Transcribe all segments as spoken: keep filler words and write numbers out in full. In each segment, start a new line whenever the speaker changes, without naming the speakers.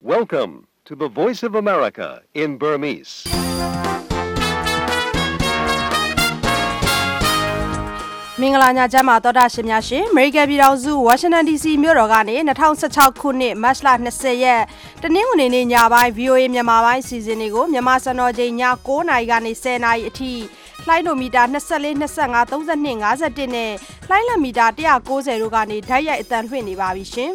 Welcome to the Voice of America in Burmese.
Mingala nya jama toda shimya shi America ပြည်ထောင်စု Washington D C မြို့တော်ကနေ၂၀၁၆ခုနှစ်မတ်လ၂၀ရက်တနင်္ဂနွေနေ့ညပိုင်း V O A မြန်မာပိုင်းအစီအစဉ်တွေကိုမြန်မာစံတော်ချိန်ည၉နာရီကနေ၁၀နာရီအထိလှိုင်းဒိုမီတာ၂၄ ၂၅ ၃၂ ၅၁နဲ့လှိုင်းလမီတာ၁၉၀တို့ကနေဓာတ်ရိုက်အသံလွှင့်နေပါပြီရှင်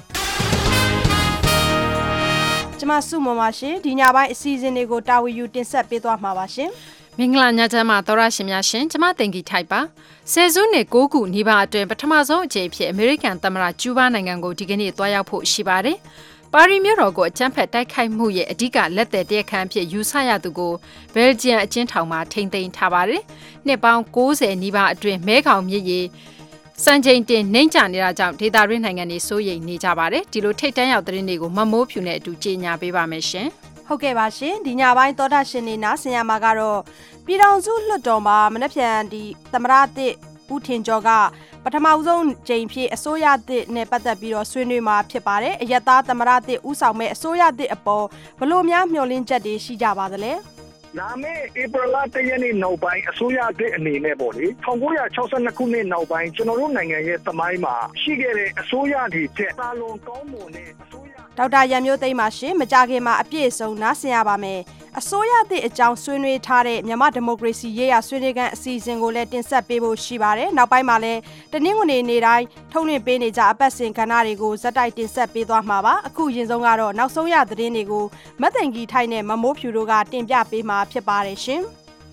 ကျမစုမမရှင်ဒီညပိုင်းအစီအစဉ်တွေကိုတာဝီယူတင်ဆက်ပေးသွားမှာပါရှင်
မင်္ဂလာညချမ်းပါသောရရှင်များရှင်ကျမတင်ကြီးထိုက်ပါဆယ်စုနှစ်၉ခုနီးပါးအတွင်းပထမဆုံးအကြိမ်ဖြစ်အမေရိကန်သမ္မတကျူးဘားနိုင်ငံကိုဒီကနေ့သွားရောက်ဖို့ရှိပါတယ်ပါရီမြို့တော်ကိုအကြမ်းဖက်တိုက်ခိုက်မှုရဲ့အဓိကလက်သည်တရားခံဖြစ်ယူဆရသူကိုဘယ်လ်ဂျီယံအကျဉ်းထောင်မှာထိန်းသိမ်းထားပါတယ်နှစ်ပေါင်း၉၀နီးပါးအတွင်းမဲခေါင်မြစ်ရေစံချိန်တင်နှိမ့်ချနေတာကြောင့်ဒေသတွင်းနိုင်ငံတွေစိုးရိမ်နေကြပါတယ်ဒီလိုထိတ်တန့်ရောက်သတင်းတွေကိုမမိုးဖြူနဲ့အတူကြေညာပေးပါမယ်ရှင်
ဟုတ်ကဲ့ပါရှင်ဒီညပိုင်းသောတာရှင်နေနာဆင်ရမှာကတော့ပြည်ထောင်စုလွှတ်တော်မှာမနက်ဖြန်ဒီသမရတစ်ဦးထင်ကျော်ကပထမဆုံးချိန်ဖြစ်အစိုးရတစ်နဲ့ပတ်သက်ပြီးတော့ဆွေးနွေးမှာဖြစ်ပါတယ်အယက်သားသမရတစ်ဦးဆောင်မဲ့အစိုးရတစ်အပေါ်ဘလို့များမျှော်လင့်ချက်တွေရှိကြပါသလဲ
လာမယ့်ဧပြီလတရက်နေ့နောက်ပိုင်းအစိုးရအသစ်အနေနဲ့ပေါ့လေ၁၉၆၂ခုနှစ်နောက်ပိုင်းကျွန်တော်တို့နိုင်ငံရဲ့သမိုင်းမှာရှိခဲ့တဲ့အစိုးရတွေချက်တာလွန်ကောင်းမွန်တဲ့အစိုးရ
ဒေါက်တာရန်မျိုးသိမ်းပါရှင်မကြခင်မှာအပြည့်အစုံနားဆင်ရပါမယ်အစိုးရသစ်အကြောင်းဆွေးနွေးထားတဲ့မြန်မာဒီမိုကရေစီရေးရာဆွေးနွေးခန်းအစီအစဉ်ကိုလည်းတင်ဆက်ပေးဖို့ရှိပါတယ်နောက်ပိုင်းမှာလည်းတနင်္ဂနွေနေ့တိုင်းထုတ်လွှင့်ပေးနေကြအပတ်စဉ်ကဏ္ဍတွေကိုဇက်တိုက်တင်ဆက်ပေးသွားမှာပါအခုရင်ဆုံးကတော့နောက်ဆုံးရသတင်းတွေကိုမတ်သိန်ကြီးထိုက်နဲ့မမိုးဖြူတို့ကတင်ပြပေးမှာဖြစ်ပါတယ်ရှင်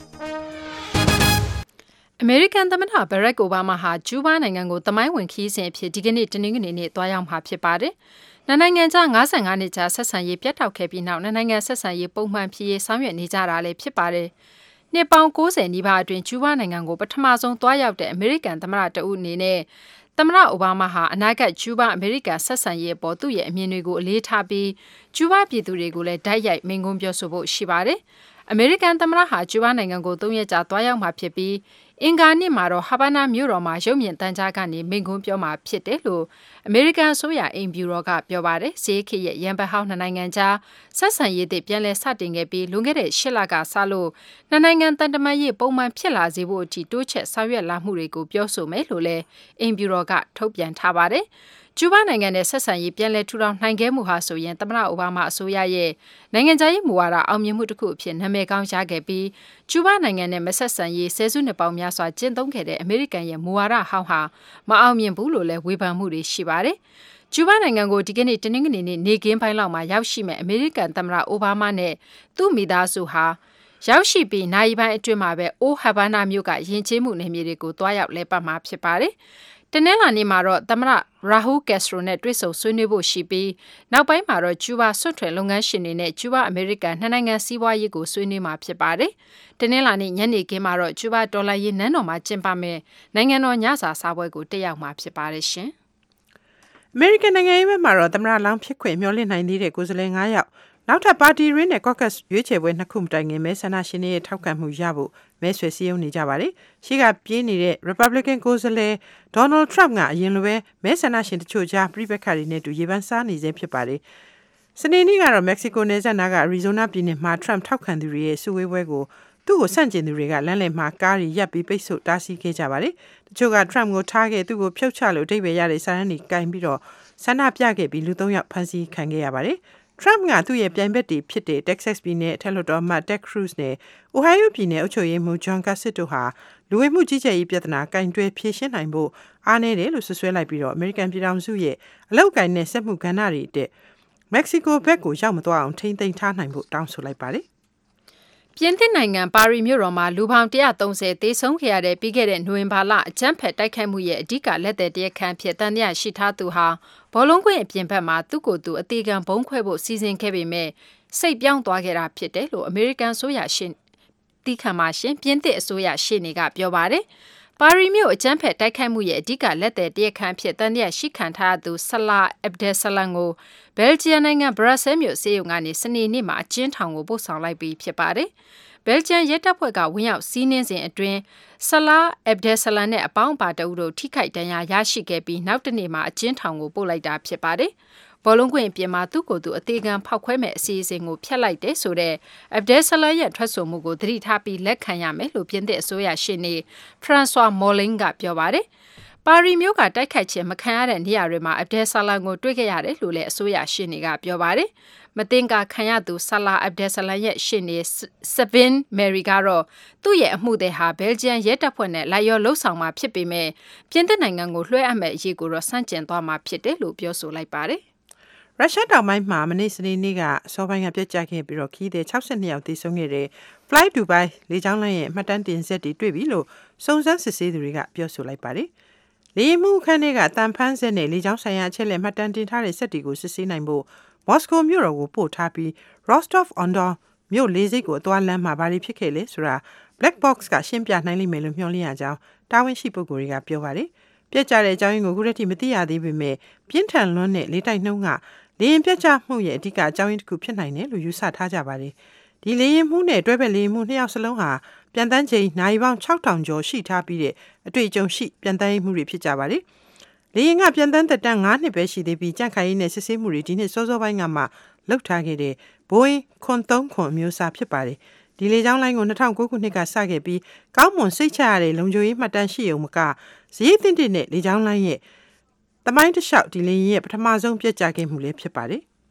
အမေရိကန်သမ္မတဘရက်အိုဘားမားဟာကျူးဘားနိုင်ငံကိုသမိုင်းဝင်ခီးစဉ်အဖြစ်ဒီကနေ့တနင်္ဂနွေနေ့သွားရောက်မှာဖြစ်ပါတယ်နှစ်နိုင်ငံကြား၅၅နှစ်ကြာဆက်ဆံရေးပြတ်တောက်ခဲ့ပြီးနောက်နှစ်နိုင်ငံဆက်ဆံရေးပုံမှန်ဖြစ်ရေးဆောင်ရွက်နေကြတာလည်းဖြစ်ပါတယ်။နှစ်ပေါင်း၉၀နီးပါးအတွင်းကျူးဘားနိုင်ငံကိုပထမဆုံးသွားရောက်တဲ့အမေရိကန်သမ္မတတဦးအနေနဲ့သမ္မတအိုဘားမားဟာအနာဂတ်ကျူးဘားအမေရိကန်ဆက်ဆံရေးအပေါ်သူ့ရဲ့အမြင်တွေကိုအလေးထားပြီးကျူးဘားပြည်သူတွေကိုလည်းတိုက်ရိုက်မိန့်ခွန်းပြောဆိုဖို့ရှိပါတယ်။အမေရိကန်သမ္မတဟာကျူးဘားနိုင်ငံကို၃ရက်ကြာသွားရောက်မှာဖြစ်ပြီးအင်္ဂါနေ့မှာတော့ဟာဗာနာမြို့တော်မှာရုပ်မြင်သံကြားကနေမိန့်ခွန်းပြောမှာဖြစ်တယ်လို့အမေရိကန်အစိုးရအိမ်ဖြူတော်ကပြောပါတယ်။ဈေးခေတ်ရဲ့ရန်ဘက်ဟောင်းနှစ်နိုင်ငံကြားဆက်ဆံရေးတွေပြန်လည်စတင်ခဲ့ပြီးလွန်ခဲ့တဲ့၈လကစလို့နှစ်နိုင်ငံတန်တမာရေးပုံမှန်ဖြစ်လာစေဖို့အထိတိုးချဲ့ဆောင်ရွက်လာမှုတွေကိုပြောဆိုမယ်လို့လည်းအိမ်ဖြူတော်ကထုတ်ပြန်ထားပါတယ်။ကျူးဘားနိုင်ငံနဲ့ဆက်ဆံရေးပြန်လည်ထူထောင်နိုင်ခဲ့မှုဟာဆိုရင်သမ္မတအိုဘားမားအစိုးရရဲ့နိုင်ငံခြားရေးမူဝါဒအောင်မြင်မှုတစ်ခုအဖြစ်နာမည်ကောင်းရခဲ့ပြီးကျူးဘားနိုင်ငံနဲ့မဆက်ဆံရေးဆယ်စုနှစ်ပေါင်းများစွာကျင့်သုံးခဲ့တဲ့အမေရိကန်ရဲ့မူဝါဒဟောင်းဟာမအောင်မြင်ဘူးလို့လည်းဝေဖန်မှုတွေရှိပါတယ်။ကျူးဘားနိုင်ငံကိုဒီကနေ့တနင်္ဂနွေနေ့နေကင်းပိုင်းလောက်မှာရောက်ရှိမဲ့အမေရိကန်သမ္မတအိုဘားမားနဲ့သူ့မိသားစုဟာရောက်ရှိပြီးနိုင်ပိုင်းအတွင်းမှာပဲအိုဟာဗာနာမြို့ကယဉ်ကျေးမှုနယ်မြေတွေကိုတွားရောက်လဲပတ်မှာဖြစ်ပါတယ်။တနင်္လာနေ့မှာတော့သမ္မတရာဟူးကက်စထရိုနဲ့တွေ့ဆုံဆွေးနွေးဖို့ရှိပြီးနောက်ပိုင်းမှာတော့ကျူးဘားဆွတ်ထွယ်လုပ်ငန်းရှင်တွေနဲ့ကျူးဘားအမေရိကန်နှစ်နိုင်ငံစီးပွားရေးကိုဆွေးနွေးမှာဖြစ်ပါတယ်။တနင်္လာနေ့ညနေခင်းမှာတော့ကျူးဘားဒေါ်လာရေးနန်းတော်မှာကျင်းပမယ်နိုင်ငံတော်ညစာစားပွဲကိုတက်ရောက်မှာဖြစ်ပါတယ်ရှင်
။အမေရိကန်နိုင်ငံရေးဘက်မှာတော့သမ္မတလောင်းဖြစ်ခွင့်မျှော်လင့်နိုင်သေးတဲ့ကိုယ်စားလှယ်၅ယောက်နောက်ထပ်ပါတီရင်းနဲ့ caucus ရွေးချယ်ပွဲနှစ်ခုမတိုင်ခင်မဲဆန္ဒရှင်တွေရဲ့ထောက်ခံမှုရဖို့မဲဆွယ်စည်းရုံးနေကြပါတယ်။ရှေ့ကပြေးနေတဲ့ Republican ကိုယ်စားလှယ် Donald Trump ကအရင်လိုပဲမဲဆန္ဒရှင်တချို့ကြားပြိပက္ခတွေနဲ့တူရေပန်းစားနေစေဖြစ်ပါတယ်။စနေနေ့ကတော့ Mexico နယ်စပ်နားက Arizona ပြည်နယ်မှာ Trump ထောက်ခံသူတွေရဲ့စုဝေးပွဲကိုသူ့ကိုဆန့်ကျင်သူတွေကလမ်းလည်မှာကားတွေရပ်ပြီးပိတ်ဆို့တားဆီးခဲ့ကြပါတယ်။တချို့က Trump ကိုထားခဲ့သူ့ကိုဖြုတ်ချလို့အဓိပ္ပာယ်ရတဲ့စာတန်းတွေကင်ပြီးတော့ဆန္ဒပြခဲ့ပြီးလူသုံးယောက်ဖမ်းဆီးခံခဲ့ရပါတယ်။ Trump ကသူ့ရဲ့ပြိုင်ဘက်တွေဖြစ်တဲ့ Texas ပြည်နယ်အထက်လွှတ်တော်အမတ် Ted Cruz နဲ့ Ohio ပြည်နယ်အုပ်ချုပ်ရေးမှူး John Kasich တို့ဟာလူဝင်မှုကြီးကြပ်ရေးပြဿနာကင်တွယ်ဖြေရှင်းနိုင်ဖို့အားနည်းတယ်လို့ဆွဆွဲလိုက်ပြီးတော့ American ပြည်ထောင်စုရဲ့အလောက်ကိုင်းနဲ့စက်မှုကဏ္ဍတွေအတွက် Mexico ဘက်ကိုရောက်မသွားအောင်ထိန်းသိမ်းထားနိုင်ဖို့တောင်းဆိုလိုက်ပါတယ်
။ပြင်သစ်နိုင်ငံပါရီမြို့တော်မှာလူပေါင်း၁၃၀သေဆုံးခဲ့ရတဲ့ပြီးခဲ့တဲ့နိုဝင်ဘာလအကြမ်းဖက်တိုက်ခိုက်မှုရဲ့အဓိကလက်သည်တရားခံဖြစ်တန်တရားရှိထားသူဟာဘောလုံးကွင်းအပြင်ဘက်မှာသူ့ကိုယ်သူအသေးခံဘုံခွဲဖို့စီစဉ်ခဲ့ပေမဲ့စိတ်ပြောင်းသွားခဲ့တာဖြစ်တယ်လို့အမေရိကန်ဆိုရရှင်တီးခံပါရှင်ပြင်သစ်အစိုးရရှေ့နေကပြောပါတယ်။ပါရီမြို့အကြမ်းဖက်တိုက်ခိုက်မှုရဲ့အဓိကလက်သည်တရားခံဖြစ်တန်တရားရှိခံထားသူဆလာအက်ဘ်ဒယ်ဆလန်ကိုဘယ်လ်ဂျီယံနိုင်ငံဘရပ်ဆဲမြို့စေယုံကနေစနေနေ့မှာအကျဉ်းထောင်ကိုပို့ဆောင်လိုက်ပြီးဖြစ်ပါတယ်။ဘယ်လ်ဂျီယံရဲတပ်ဖွဲ့ကဝင်ရောက်စီးနင်းစဉ်အတွင်းဆလာအက်ဘ်ဒယ်ဆလန်နဲ့အပေါင်းအပါတအုပ်တို့ထိခိုက်ဒဏ်ရာရရှိခဲ့ပြီးနောက်တနေ့မှာအကျဉ်းထောင်ကိုပို့လိုက်တာဖြစ်ပါတယ်။ဘောလုံးကွင်းပြင်မှာသူ့ကိုယ်သူအသေးခံဖောက်ခွဲမဲ့အစီအစဉ်ကိုဖျက်လိုက်တဲ့ဆိုတဲ့ Abdesala ရဲ့ထွက်ဆိုမှုကိုသတိထားပြီးလက်ခံရမယ်လို့ပြင်သစ်အစိုးရရှေ့နေ Francois Molins ကပြောပါတယ်။ပါရီမြို့ကတိုက်ခိုက်ခြင်းမခံရတဲ့နေရာတွေမှာ Abdesala ကိုတွေ့ခဲ့ရတယ်လို့လည်းအစိုးရရှေ့နေကပြောပါတယ်။မတင်ကခံရသူ Salah Abdesala ရဲ့ရှေ့နေ Savin Mary ကတော့သူ့ရဲ့အမှုတွေဟာဘယ်လ်ဂျီယံရဲတပ်ဖွဲ့နဲ့လိုက်ရောလှုပ်ဆောင်မှာဖြစ်ပေမဲ့ပြင်သစ်နိုင်ငံကိုလွှဲအပ်မဲ့အရေးကိုတော့စန့်ကျင်သွားမှာဖြစ်တယ်လို့ပြောဆိုလိုက်ပါတယ်
။ရုရှားတောင်ပိုင်းမှာမနေ့စနေနေ့ကစောပိုင်းကပြတ်ကျခဲ့ပြီးတော့ခီးတဲ့၆၂ယောက်သေဆုံးခဲ့တဲ့ Fly Dubai လေကြောင်းလိုင်းရဲ့မှတ်တမ်းတင်ဆက်တွေတွေ့ပြီလို့စုံစမ်းစစ်ဆေးသူတွေကပြောဆိုလိုက်ပါတယ်။လေမှုခန်းတွေကတန်ဖန်းဆက်နဲ့လေကြောင်းဆိုင်ရာအချက်လက်မှတ်တမ်းတင်ထားတဲ့စက်တွေကိုစစ်ဆေးနိုင်ဖို့မော်စကိုမြို့တော်ကိုပို့ထားပြီး Rostov-on-Don မြို့လေးစိတ်ကိုအသွားလမ်းမှာဘာတွေဖြစ်ခဲ့လဲဆိုတာ Black Box ကရှင်းပြနိုင်လိမ့်မယ်လို့မျှော်လင့်ရကြောင်းတာဝန်ရှိပုဂ္ဂိုလ်တွေကပြောပါတယ်။ပြက်ကျတဲ့အကြောင်းရင်းကိုခုထိမသိရသေးပေမဲ့ပြင်းထန်လွန်းတဲ့လေတိုက်နှုန်းကလေရင်ပြက်ကျမှုရဲ့အဓိကအကြောင်းရင်းတစ်ခုဖြစ်နိုင်တယ်လို့ယူဆထားကြပါတယ်။ဒီလေရင်မှုနဲ့တွဲဘက်လေရင်မှုနှစ်ယောက်စလုံးဟာပြန်တန်းချိန်နိုင်ပေါင်း၆ထောင်ကျော်ရှိထားပြီးတဲ့အတွေ့အကြုံရှိပြန်တန်းမှုတွေဖြစ်ကြပါတယ်။လေရင်ကပြန်တန်းသက်တမ်း၅နှစ်ပဲရှိသေးပြီးကြန့်ခိုင်ရေးနဲ့စစ်ဆေးမှုတွေဒီနှစ်စောစောပိုင်းကမှလုပ်ထားခဲ့တဲ့ Boeing ခွန်သုံးခွန်အမျိုးအစားဖြစ်ပါတယ်။ဒီလေကြောင်းလိုင်းကို၂၀၀၉ခုနှစ်ကစခဲ့ပြီးကောင်းမွန်စိတ်ချရတဲ့လုံခြုံရေးမှတ်တမ်းရှိုံမကဇယိတ်တင်တဲ့လေကြောင်းလိုင်းရဲ့တမိုင်းတစ်လျှောက်ဒီလေရင်ရဲ့ပထမဆုံးပြတ်ကျခဲ့မှုလည်းဖြစ်ပါတယ်။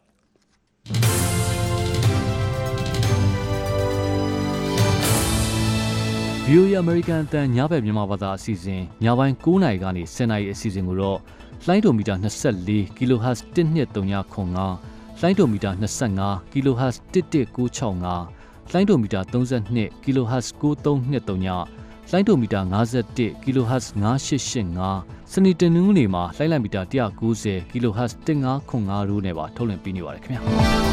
ဗီအိုအေ American အတန်ညဘက်မြန်မာဘာသာအစီအစဉ်ညပိုင်း၉နာရီကနေ၁၀နာရီအစီအစဉ်ကိုတော့လိုင်းဒိုမီတာ၂၄ kilohertz တစ်နှစ်၃၅ခွန်၅လိုင်းဒိုမီတာ၂၅ kilohertz တစ်တစ်၉၆၅လိုင်းဒိုမီတာ၃၂ kilohertz ၉၃၂၃ညလိုင်းဒိုမီတာ၅၁ kilohertz ၅၈၈၅စနေတနင်္ဂနွေမှာလိုင်းလိုင်းမီတာ၁၉၀ kilohertz တစ်၅ခွန်၅တို့နဲ့ပါထုတ်လွှင့်ပေးနေပါတယ်ခင်ဗျာ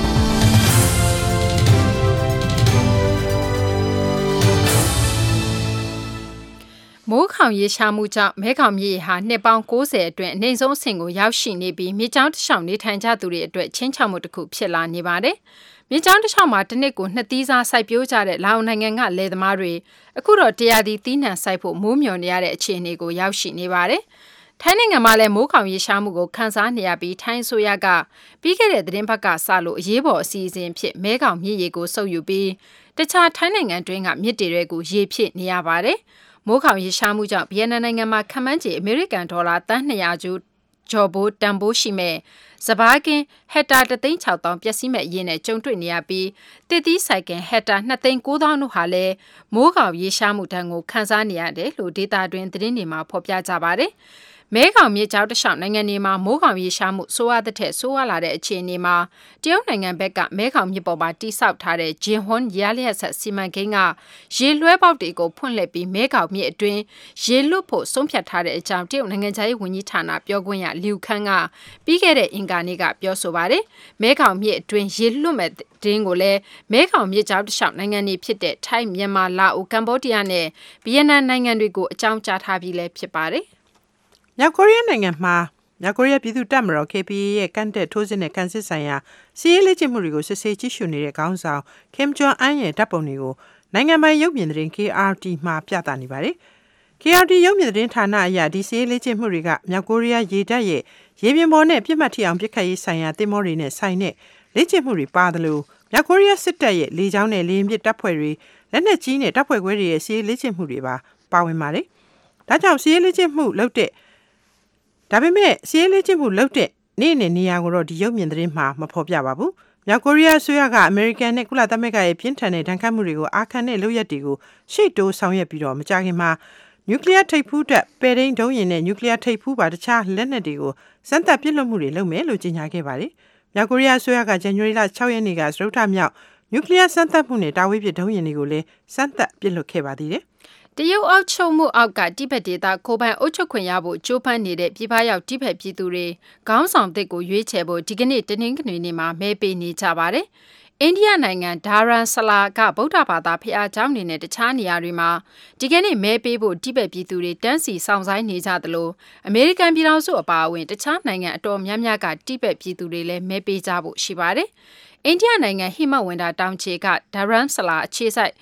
မိုးခေါင်ရေရှားမှုကြောင့်မဲခေါင်မြစ်ဟာနှစ်ပေါင်း၉၀အတွင်းအနှိမ်ဆုံးအဆင့်ကိုရောက်ရှိနေပြီးမြေကြောင်းတစ်လျှောက်နေထိုင်ကြသူတွေအတွက်ချင်းချောက်မှုတစ်ခုဖြစ်လာနေပါတယ်။မြေကြောင်းတစ်လျှောက်မှာတစ်နှစ်ကိုနှစ်သီးစားစိုက်ပျိုးကြတဲ့လာအိုနိုင်ငံကလယ်သမားတွေအခုတော့တရားသီးသီးနှံစိုက်ဖို့မိုးမျှော်နေရတဲ့အခြေအနေကိုရောက်ရှိနေပါတယ်။ထိုင်းနိုင်ငံမှာလည်းမိုးခေါင်ရေရှားမှုကိုခန်းစားနေရပြီးထိုင်းအစိုးရကပြီးခဲ့တဲ့သတင်းပတ်ကစလို့အရေးပေါ်အစီအစဉ်ဖြစ်မဲခေါင်မြစ်ရေကိုစုပ်ယူပြီးတခြားထိုင်းနိုင်ငံတွင်းကမြစ်တွေကိုရေဖြစ်နေရပါတယ်။မိုးခေါင်ရေရှားမှုကြောင့်ဗီယက်နမ်နိုင်ငံမှာခန့်မှန်းခြေအမေရိကန်ဒေါ်လာတန်း၂၀၀ကျော်ဘိုးတန်ဖိုးရှိမဲ့စဘာကင်ဟက်တာတသိန်း၆သောင်းပျက်စီးမဲ့အရေးနဲ့ကြုံတွေ့နေရပြီးတစ်သီးဆိုင်ကင်ဟက်တာ၂သိန်း၉သောင်းတို့ဟာလည်းမိုးခေါင်ရေရှားမှုတန်းကိုခန်းစားနေရတယ်လို့ဒေတာတွင်သတင်းတွေမှာဖော်ပြကြပါတယ်။မဲခေါင်မြစ်ကြောင်းတစ်လျှောက်နိုင်ငံတွေမှာမိုးခေါင်ရေရှားမှုဆိုးရတဲ့ထက်ဆိုးရလာတဲ့အခြေအနေမှာတရုတ်နိုင်ငံဘက်ကမဲခေါင်မြစ်ပေါ်မှာတိစောက်ထားတဲ့ဂျင်ဟွန်ရလျက်ဆက်စီမံကိန်းကရေလွှဲပေါက်တွေကိုဖွင့်လှစ်ပြီးမဲခေါင်မြစ်အတွင်းရေလွတ်ဖို့ဆုံးဖြတ်ထားတဲ့အကြောင်းတရုတ်နိုင်ငံသားရေးဝန်ကြီးဌာနပြောခွင့်ရလျူခန်းကပြီးခဲ့တဲ့အင်္ဂါနေ့ကပြောဆိုပါတယ်မဲခေါင်မြစ်အတွင်းရေလွတ်မဲ့တင်းကိုလည်းမဲခေါင်မြစ်ကြောင်းတစ်လျှောက်နိုင်ငံတွေဖြစ်တဲ့ထိုင်းမြန်မာလာအိုကမ္ဘောဒီးယားနဲ့ဗီယက်နမ်နိုင်ငံတွေကိုအကြောင်းကြားထားပြီးလည်းဖြစ်ပါတယ်
မြောက်ကိုရီးယားနိုင်ငံမှာမြောက်ကိုရီးယားပြည်သူ့တပ်မတော် K P A ရဲ့ကန့်တက်ထိုးစစ်နဲ့ကန်စစ်ဆိုင်ရာစီးရေးလက်ကျင့်မှုတွေကိုစစ်ဆေးကြည့်ရှုနေတဲ့ခေါင်းဆောင် Kim Jong Un ရဲ့တပ်ပုံတွေကိုနိုင်ငံပိုင်ရုပ်မြင်သတင်း K R T မှာပြသနေပါတယ်။ K R T ရုပ်မြင်သတင်းဌာနအရဒီစီးရေးလက်ကျင့်မှုတွေကမြောက်ကိုရီးယားရေတပ်ရဲ့ရေပြင်ပေါ်နဲ့ပြစ်မှတ်ထိအောင်ပစ်ခတ်ရေးဆိုင်ရာသင်္ဘောတွေနဲ့ဆိုင်တဲ့လက်ကျင့်မှုတွေပါတယ်လို့မြောက်ကိုရီးယားစစ်တပ်ရဲ့လေကြောင်းနဲ့လေယာဉ်ပစ်တပ်ဖွဲ့တွေလက်နက်ကြီးနဲ့တပ်ဖွဲ့ခွဲတွေရဲ့စီးရေးလက်ကျင့်မှုတွေပါပါဝင်ပါတယ်။ဒါကြောင့်စီးရေးလက်ကျင့်မှုလုပ်တဲ့ဒါပေမဲ့စီးရေးလေးချင်းမှုလုပ်တဲ့နေ့နဲ့နေရာကိုတော့ဒီရုပ်မြင်သတင်းမှာမဖော်ပြပါဘူး။မြောက်ကိုရီးယားအစိုးရကအမေရိကန်နဲ့ကုလသမဂ္ဂရဲ့ပြင်းထန်တဲ့ဒဏ်ခတ်မှုတွေကိုအာခံတဲ့လုပ်ရက်တွေကိုရှေ့တိုးဆောင်ရွက်ပြီးတော့မကြခင်မှာနျူကလ িয়ার ထိပ်ဖူးတပ်ပဲရင်းဒုံးရင်နဲ့နျူကလ িয়ার ထိပ်ဖူးပါတခြားလက်နက်တွေကိုစမ်းသပ်ပစ်လွှတ်မှုတွေလုပ်မယ်လို့ကြေညာခဲ့ပါတယ်။မြောက်ကိုရီးယားအစိုးရကဇန်နဝါရီလ၆ရက်နေ့ကစတုတ္ထမြောက်နျူကလ িয়ার စမ်းသပ်မှုနဲ့တာဝေးပစ်ဒုံးရင်တွေကိုလည်းစမ်းသပ်ပစ်လွှတ်ခဲ့ပါသေးတယ်။
တရုတ်အောက်ချုပ်မှုအောက်ကတိဘက်ဒေသကိုပိုင်အုပ်ချုပ်ခွင့်ရဖို့ကြိုးပမ်းနေတဲ့ပြည်ပရောက်တိဘက်ပြည်သူတွေခေါင်းဆောင်သစ်ကိုရွေးချယ်ဖို့ဒီကနေ့တနင်္ဂနွေနေ့မှာမဲပေးနေကြပါတယ်။အိန္ဒိယနိုင်ငံဒါရန်ဆလာကဗုဒ္ဓဘာသာဖျားเจ้าနေနဲ့တခြားနေရာတွေမှာဒီကနေ့မဲပေးဖို့တိဘက်ပြည်သူတွေတန်းစီဆောင်ဆိုင်နေကြသလိုအမေရိကန်ပြည်ထောင်စုအပါအဝင်တခြားနိုင်ငံအတော်များများကတိဘက်ပြည်သူတွေလည်းမဲပေးကြဖို့ရှိပါတယ်။အိန္ဒိယနိုင်ငံဟိမဝန္တာတောင်ခြေကဒါရန်ဆလာအခြေစိုက်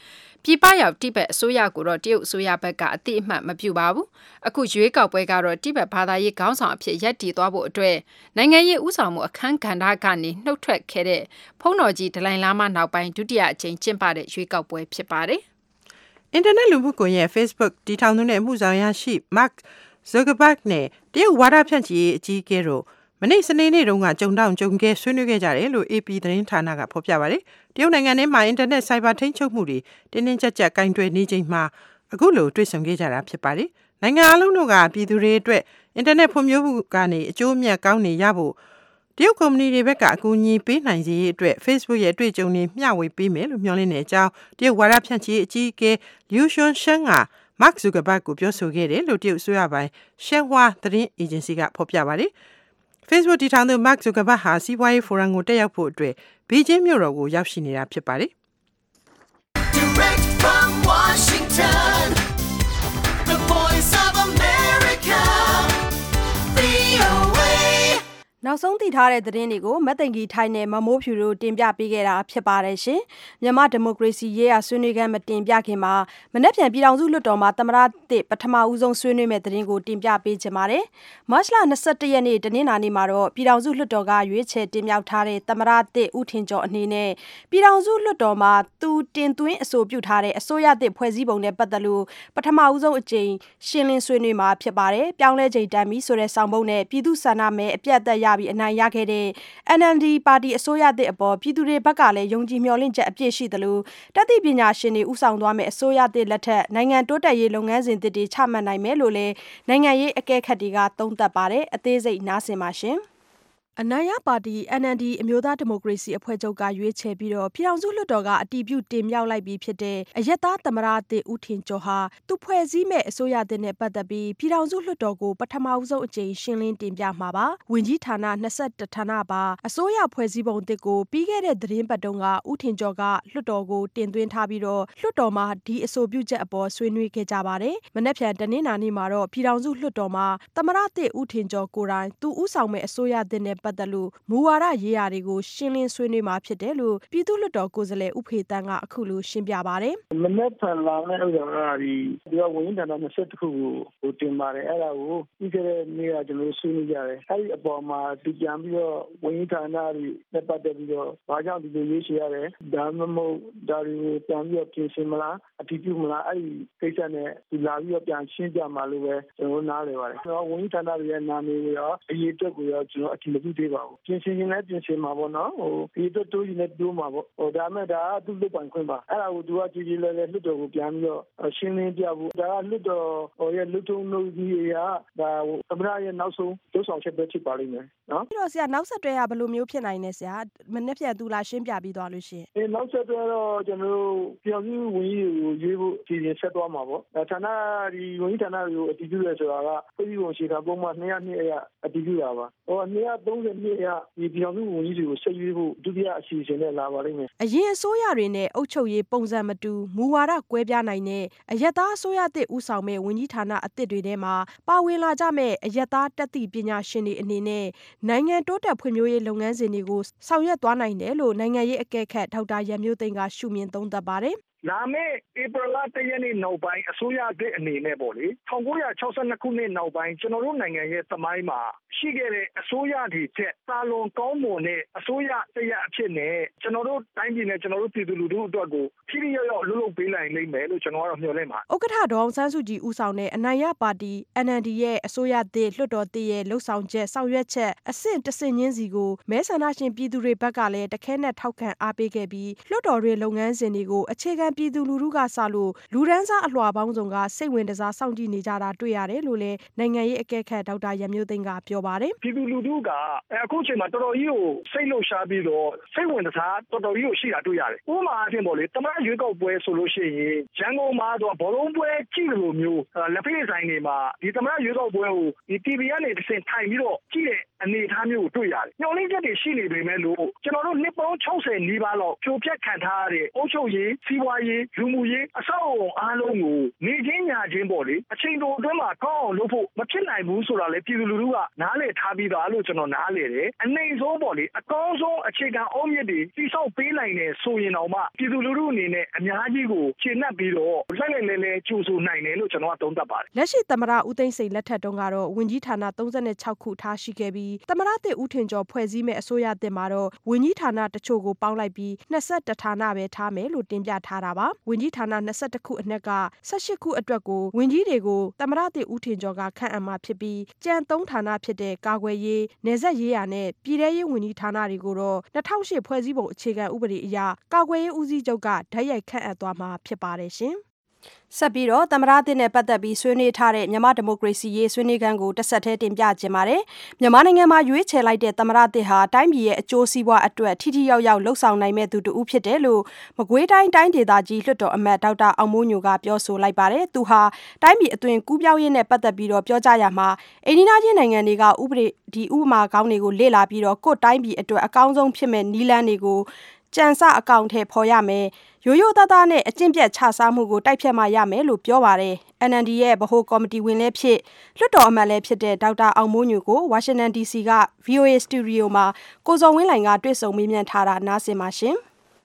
ပြည်ပရောက်တိဘက်အစိုးရကိုတော့တရုတ်အစိုးရဘက်ကအတိအမှတ်မပြုပါဘူးအခုရွေးကောက်ပွဲကတော့တိဘက်ဘာသာရေးခေါင်းဆောင်အဖြစ်ရပ်တည်သွားဖို့အတွက်နိုင်ငံရေးဥဆောင်မှုအခမ်းကဏ္ဍကနေနှုတ်ထွက်ခဲ့တဲ့ဖုန်းတော်ကြီးဒလိုင်လာမနောက်ပိုင်းဒုတိယအကြိမ်ကျင်းပတဲ့ရွေးကောက်ပွဲဖြစ်ပါတယ်
အင်တာနက်လူမှုကွန်ရက် Facebook တည်ထောင်သူနဲ့မှုဆောင်ရရှိ Mark Zuckerberg နဲ့တရုတ်ဝါဒဖြန့်ချီရေးအကြီးအကဲတို့မနေ့စနေနေ့တုန်းကကြုံတောင်ကြုံကဲဆွေးနွေးခဲ့ကြတယ်လို့ A P သတင်းဌာနကဖော်ပြပါတယ်။တရုတ်နိုင်ငံထဲမှာအင်တာနက်ဆိုင်ဘာထိန်းချုပ်မှုတွေတင်းတင်းကြပ်ကြပ်ကင်တွယ်နေချိန်မှာအခုလိုတွေ့ဆုံခဲ့ကြတာဖြစ်ပါတယ်။နိုင်ငံအလုံးတို့ကပြည်သူတွေအတွက်အင်တာနက်ဖွံ့ဖြိုးမှုကနေအကျိုးအမြတ်ကောင်းနေရဖို့တရုတ်ကုမ္ပဏီတွေဘက်ကအကူအညီပေးနိုင်စေရေးအတွက် Facebook ရဲ့အတွေ့အကြုံတွေမျှဝေပေးမယ်လို့မျှော်လင့်နေတဲ့အကြောင်းတရုတ်ဝါဒဖြန့်ချီရေးအကြီးအကဲ Liu Xunshen က Mark Zuckerberg ကိုပြောဆိုခဲ့တယ်လို့တရုတ်အစိုးရပိုင်း Shenhua သတင်းအေဂျင်စီကဖော်ပြပါတယ်။ Facebook တည်ထောင်သူ Mark Zuckerberg ဟာစီးပွားရေးဖိုရမ်ကိုတက်ရောက်ဖို့အတွက်ဘေကျင်းမြို့တော်ကိုရောက်ရှိနေတာဖြစ်ပါတယ်။ Direct from Washington, the Voice of America, V O A
နောက်ဆုံးသိထားတဲ့သတင်းတွေကိုမသိင်္ဂီထိုင်းနဲ့မမိုးဖြူတို့တင်ပြပေးခဲ့တာဖြစ်ပါတယ်ရှင်။မြန်မာဒီမိုကရေစီရေးရာဆွေးနွေးခန်းမတင်ပြခင်မှာမနေ့ပြန်ပြည်ထောင်စုလွှတ်တော်မှာသမ္မတတစ်ပထမဦးဆုံးဆွေးနွေးမဲ့သတင်းကိုတင်ပြပေးချင်ပါတယ်။မတ်လ၂၁ရက်နေ့တနင်္လာနေ့မှာတော့ပြည်ထောင်စုလွှတ်တော်ကရွေးချယ်တင်မြှောက်ထားတဲ့သမ္မတတစ်ဦးထင်ကျော်အနေနဲ့ပြည်ထောင်စုလွှတ်တော်မှာသူတင်သွင်းအဆိုပြုထားတဲ့အစိုးရတစ်ဖွဲ့စည်းပုံနဲ့ပတ်သက်လို့ပထမဦးဆုံးအကြိမ်ရှင်းလင်းဆွေးနွေးမှာဖြစ်ပါတယ်။ပြောင်းလဲချိန်တန်ပြီဆိုတဲ့ဆောင်ပုဒ်နဲ့ပြည်သူ့ဆန္ဒမဲအပြတ်အသတ်ရပြီးအနိုင်ရခဲ့တဲ့ N L D ပါတီအစိုးရသစ်အပေါ်ပြည်သူတွေဘက်ကလည်းယုံကြည်မျှော်လင့်ချက်အပြည့်ရှိသလိုတတ်သိပညာရှင်တွေဥဆောင်သွားမယ့်အစိုးရသစ်လက်ထက်နိုင်ငံတိုးတက်ရေးလုပ်ငန်းစဉ်သစ်တွေချမှတ်နိုင်မယ်လို့လည်းနိုင်ငံရေးအကဲခတ်တွေကသုံးသပ်ပါတယ်။အသေးစိတ်နားဆင်ပါရှင်။အနိုင်ရပါတီ N L D အမျိုးသားဒီမိုကရေစီအဖွဲ့ချုပ်ကရွေးချယ်ပြီးတော့ပြည်ထောင်စုလွှတ်တော်ကအတည်ပြုတင်မြှောက်လိုက်ပြီးဖြစ်တဲ့အရက်သားသမ္မတသစ်ဦးထင်ကျော်ဟာသူဖွဲ့စည်းမဲ့အစိုးရသစ်နဲ့ပတ်သက်ပြီးပြည်ထောင်စုလွှတ်တော်ကိုပထမဦးဆုံးအကြိမ်ရှင်းလင်းတင်ပြမှာပါ။ဝင်ကြီးဌာန၂၁ဌာနပါအစိုးရဖွဲ့စည်းပုံသစ်ကိုပြီးခဲ့တဲ့သတင်းပတ်တုန်းကဦးထင်ကျော်ကလွှတ်တော်ကိုတင်သွင်းထားပြီးတော့လွှတ်တော်မှာဒီအဆိုပြုချက်အပေါ်ဆွေးနွေးခဲ့ကြပါတယ်။မနက်ဖြန်တနင်္လာနေ့မှာတော့ပြည်ထောင်စုလွှတ်တော်မှာသမ္မတသစ်ဦးထင်ကျော်ကိုယ်တိုင်သူဦးဆောင်မဲ့အစိုးရသစ်နဲ့ပတ်သက်လို့မူဝါဒရေးရာတွေကိုရှင်းလင်းဆွေးနွေးမှာဖြစ်တယ်လို့ပြည်သူ့လွှတ်တော်ကိုယ်စားလှယ်ဦးဖေတန်းကအခုလိုရှင်းပြပါတယ်
။မနက်ဖြန်လာမယ့်ဥစ္စာကဒီဒီကဝန်ကြီးဌာန၂၁ခုကိုဟိုတင်ပါတယ်အဲ့ဒါကိုပြီးခဲ့တဲ့နေ့ကကျွန်တော်ဆွေးနွေးကြတယ်အဲ့ဒီအပေါ်မှာဒီပြန်ပြီးတော့ဝန်ကြီးဌာနတွေနဲ့ပတ်သက်ပြီးတော့ဘာကြောင့်ဒီလိုရေးချရတယ်ဒါမှမဟုတ်ဒါတွေကိုပြန်ပြီးတော့ပြင်ဆင်မလားအတည်ပြုမလားအဲ့ဒီကိစ္စနဲ့ဒီလာပြီးတော့ပြန်ရှင်းပြမှာလို့ပဲကျွန်တော်နားလည်ပါတယ်ကျွန်တော်ဝန်ကြီးဌာနတွေရဲ့နာမည်တွေရောအရေးအတွက်ကိုရောကျွန်တော်အတည်မပြုသေးပါဘူးပြင်ဆင်ရင်လည်းပြင်ဆင်မှာပေါ့နော်ဟိုဒီတော့တိုးရင်လည်းတိုးမှာပေါ့ဟိုဒါမဲ့ဒါကသူ့လုပ်ပိုင်ခွင့်ပါအဲ့ဒါကိုသူကကြည်ကြည်လဲလဲလွှတ်တော်ကိုပြန်ပြီးတော့ရှင်းလင်းပြဖို့ဒါကလွှတ်တော်ဟိုရဲ့လူထုနှုတ်ကြီးရဒါသမ္မတရဲ့နောက်ဆုံးတိုးဆောင်ချက်ပဲဖြစ်ပါလိမ့်မယ်နော်
ပြီးတော့ဆရာနောက်ဆက်တွဲကဘယ်လိုမျိုးဖြစ်နိုင်လဲဆရာမနေ့ပြန်သူလာရှင်းပြပြီးသွားလို့ရှင်
အေးနောက်ဆက်တွဲတော့ကျွန်တော်တို့ပြောင်းပြီးဝင်ကြီးကိုရေးဖို့အစီအစဉ်ဆက်သွားမှာပေါ့ဒါဌာနဒီဝင်ကြီးဌာနတွေကိုအတည်ပြုရဲဆိုတာကပြည်ပုံရှိတာပုံမှန်၂၀၂အရအတည်ပြုတာပါဟို၂၃၀နှစ်အရဒီပြောင်းပြီးဝင်ကြီးတွေကိုဆက်ရွေးဖို့ဒုတိယအစီအစဉ်နဲ့လာပါလိမ့်မယ်
အရင်အစိုးရတွေနဲ့အုပ်ချုပ်ရေးပုံစံမတူမူဝါဒကွဲပြားနိုင်တဲ့အယက်သားအစိုးရသစ်ဦးဆောင်မဲ့ဝန်ကြီးဌာနအသစ်တွေထဲမှာပါဝင်လာကြမဲ့အယက်သားတက်သည့်ပညာရှင်တွေအနေနဲ့နိုင်ငံတိုးတက်ဖွံ့ဖြိုးရေးလုပ်ငန်းစဉ်တွေကိုဆောင်ရွက်သွားနိုင်တယ်လို့နိုင်ငံရေးအကဲခတ်ဒေါက်တာရန်မျိုးသိန်းကရှုမြင်သုံးသပ်ပါတယ်
လာမယ့်ဧပြီလ၁ရက်နေ့နောက်ပိုင်းအစိုးရအသစ်အနေနဲ့ပေါ့လေ၁၉၆၂ခုနှစ်နောက်ပိုင်းကျွန်တော်တို့နိုင်ငံရဲ့သမိုင်းမှာရှိခဲ့တဲ့အစိုးရတွေချက်သာလွန်ကောင်းမွန်တဲ့အစိုးရတရအဖြစ်နဲ့ကျွန်တော်တို့တိုင်းပြည်နဲ့ကျွန်တော်တို့ပြည်သူလူထုအတွက်ကိုထိထိရောက်ရောက်လှုပ်လှုပ်ပေးနိုင်လိမ့်မယ်လို့ကျွန်တော်ကတော့မျှော်လင့်ပါ
ဥက္ကဋ္ဌဒေါအောင်ဆန်းစုကြည်ဦးဆောင်တဲ့အနိုင်ရပါတီ N L D ရဲ့အစိုးရသစ်လွှတ်တော်သစ်ရဲ့လှုပ်ဆောင်ချက်ဆောင်ရွက်ချက်အဆင့်တဆင့်ချင်းစီကိုမဲဆန္ဒရှင်ပြည်သူတွေဘက်ကလည်းတခဲနဲ့ထောက်ခံအားပေးခဲ့ပြီးလွှတ်တော်တွေလုပ်ငန်းစဉ်တွေကိုအခြေခံပြည်သူလူထုကစလို့လူဒန်းစားအလွှာပေါင်းစုံကစိတ်ဝင်တစားစောင့်ကြည့်နေကြတာတွေ့ရတယ်လို့လည်းနိုင်ငံရေးအကဲခတ်ဒေါက်တာရန်မျိုးသိန်းကပြောပါတယ်
ပြည်သူလူထုကအခုချိန်မှာတော်တော်ကြီးကိုစိတ်လှုပ်ရှားပြီးတော့စိတ်ဝင်တစားတော်တော်ကြီးကိုရှိတာတွေ့ရတယ်ဥပမာအဖြစ်ပေါ့လေတမန်ရွေးကောက်ပွဲဆိုလို့ရှိရင်ရန်ကုန်မှာတော့ဘောလုံးပွဲကြည့်လို့မျိုးလက်ဖေးဆိုင်တွေမှာဒီတမန်ရွေးကောက်ပွဲကိုဒီ T V ကနေတစ်ဆင့်ထိုင်ပြီးတော့ကြည့်တဲ့အနေအထားမျိုးကိုတွေ့ရတယ်ညှော်လင့်ချက်တွေရှိနေပေမဲ့လို့ကျွန်တော်တို့နှစ်ပေါင်း၆၀နီးပါးလောက်ဖြိုဖျက်ခံထားရတဲ့အုပ်ချုပ်ရေးစီးပွားရေးလူမှုရေးအဆောက်အအုံအားလုံးကိုနေချင်းညာချင်းပေါ့လေအချိန်တိုအတွင်းမှာကောင်းအောင်လုပ်ဖို့မဖြစ်နိုင်ဘူးဆိုတာလေပြည်သူလူထုကနားလည်ထားပြီးသားလို့ကျွန်တော်နားလည်တယ်အနေဆုံးပေါ့လေအကောင်းဆုံးအခြေခံအုံးမြစ်တွေတိဆောက်ပေးနိုင်တယ်ဆိုရင်တော့မှပြည်သူလူထုအနေနဲ့အများကြီးကိုရှင်းနှက်ပြီးတော့လက်လက်လဲလဲကြိုးဆိုနိုင်တယ်လို့ကျွန်တော်ကသုံးသပ်ပါတယ်
လက်ရှိသမ္မတဦးသိန်းစိန်လက်ထက်တုန်းကတော့ဝန်ကြီးဌာနသုံး十六ခုထားရှိခဲ့ပြီးသမ္မတသစ်ဦးထင်ကျော်ဖွဲ့စည်းမဲ့အစိုးရသစ်မှာတော့ဝန်ကြီးဌာနတချို့ကိုပေါင်းလိုက်ပြီး二十一ဌာနပဲထားမယ်လို့တင်ပြထားတာပါဝန်ကြီးဌာန二十一ခုအနက်က十八ခုအတွက်ကိုဝန်ကြီးတွေကိုသမ္မတသစ်ဦးထင်ကျော်ကခန့်အပ်မှာဖြစ်ပြီးကြံသုံးဌာနဖြစ်တဲ့ကာကွယ်ရေးနယ်စပ်ရေးရာနဲ့ပြည်ထရေးဝန်ကြီးဌာနတွေကိုတော့二၀၀၈ဖွဲ့စည်းပုံအခြေခံဥပဒေအရကာကွယ်ရေးဦးစီးချုပ်ကဓာတ်ရိုက်ခန့်အပ်သွားမှာဖြစ်ပါတယ်ရှင်ဆက်ပြီးတော့သမ္မတသစ်နဲ့ပတ်သက်ပြီးဆွေးနွေးထားတဲ့မြန်မာဒီမိုကရေစီရေးဆွေးနွေးခန်းကိုတစ်ဆက်တည်းတင်ပြခြင်းပါတယ်မြန်မာနိုင်ငံမှာရွေးချယ်လိုက်တဲ့သမ္မတသစ်ဟာတိုင်းပြည်ရဲ့အကျိုးစီးပွားအတွက်ထိထိရောက်ရောက်လှုပ်ဆောင်နိုင်မဲ့သူတူဦးဖြစ်တယ်လို့မကွေးတိုင်းတိုင်းဒေသကြီးလွှတ်တော်အမတ်ဒေါက်တာအောင်မိုးညိုကပြောဆိုလိုက်ပါတယ်သူဟာတိုင်းပြည်အသွင်ကူးပြောင်းရေးနဲ့ပတ်သက်ပြီးတော့ပြောကြားရမှာအိန္ဒိယချင်းနိုင်ငံတွေကဥပဒေဒီဥပမာကောင်းတွေကိုလေ့လာပြီးတော့ကိုယ့်တိုင်းပြည်အတွက်အကောင်းဆုံးဖြစ်မဲ့နီးလန်းတွေကိုကြံစအကောင့်ထဲပေါ်ရမယ်ရိုးရိုးသားသားနဲ့အကျင့်ပြတ်ချစားမှုကိုတိုက်ဖြတ်မှရမယ်လို့ပြောပါတယ် N L D ရဲ့ဗဟိုကော်မတီဝင်လည်းဖြစ်လွှတ်တော်အမတ်လည်းဖြစ်တဲ့ဒေါက်တာအောင်မိုးညိုကိုဝါရှင်တန် D C က V O A စတူဒီယိုမှာကိုဇော်ဝင်းလှိုင်ကတွေ့ဆုံမေးမြန်းထားတာနားဆင်ပါရှင်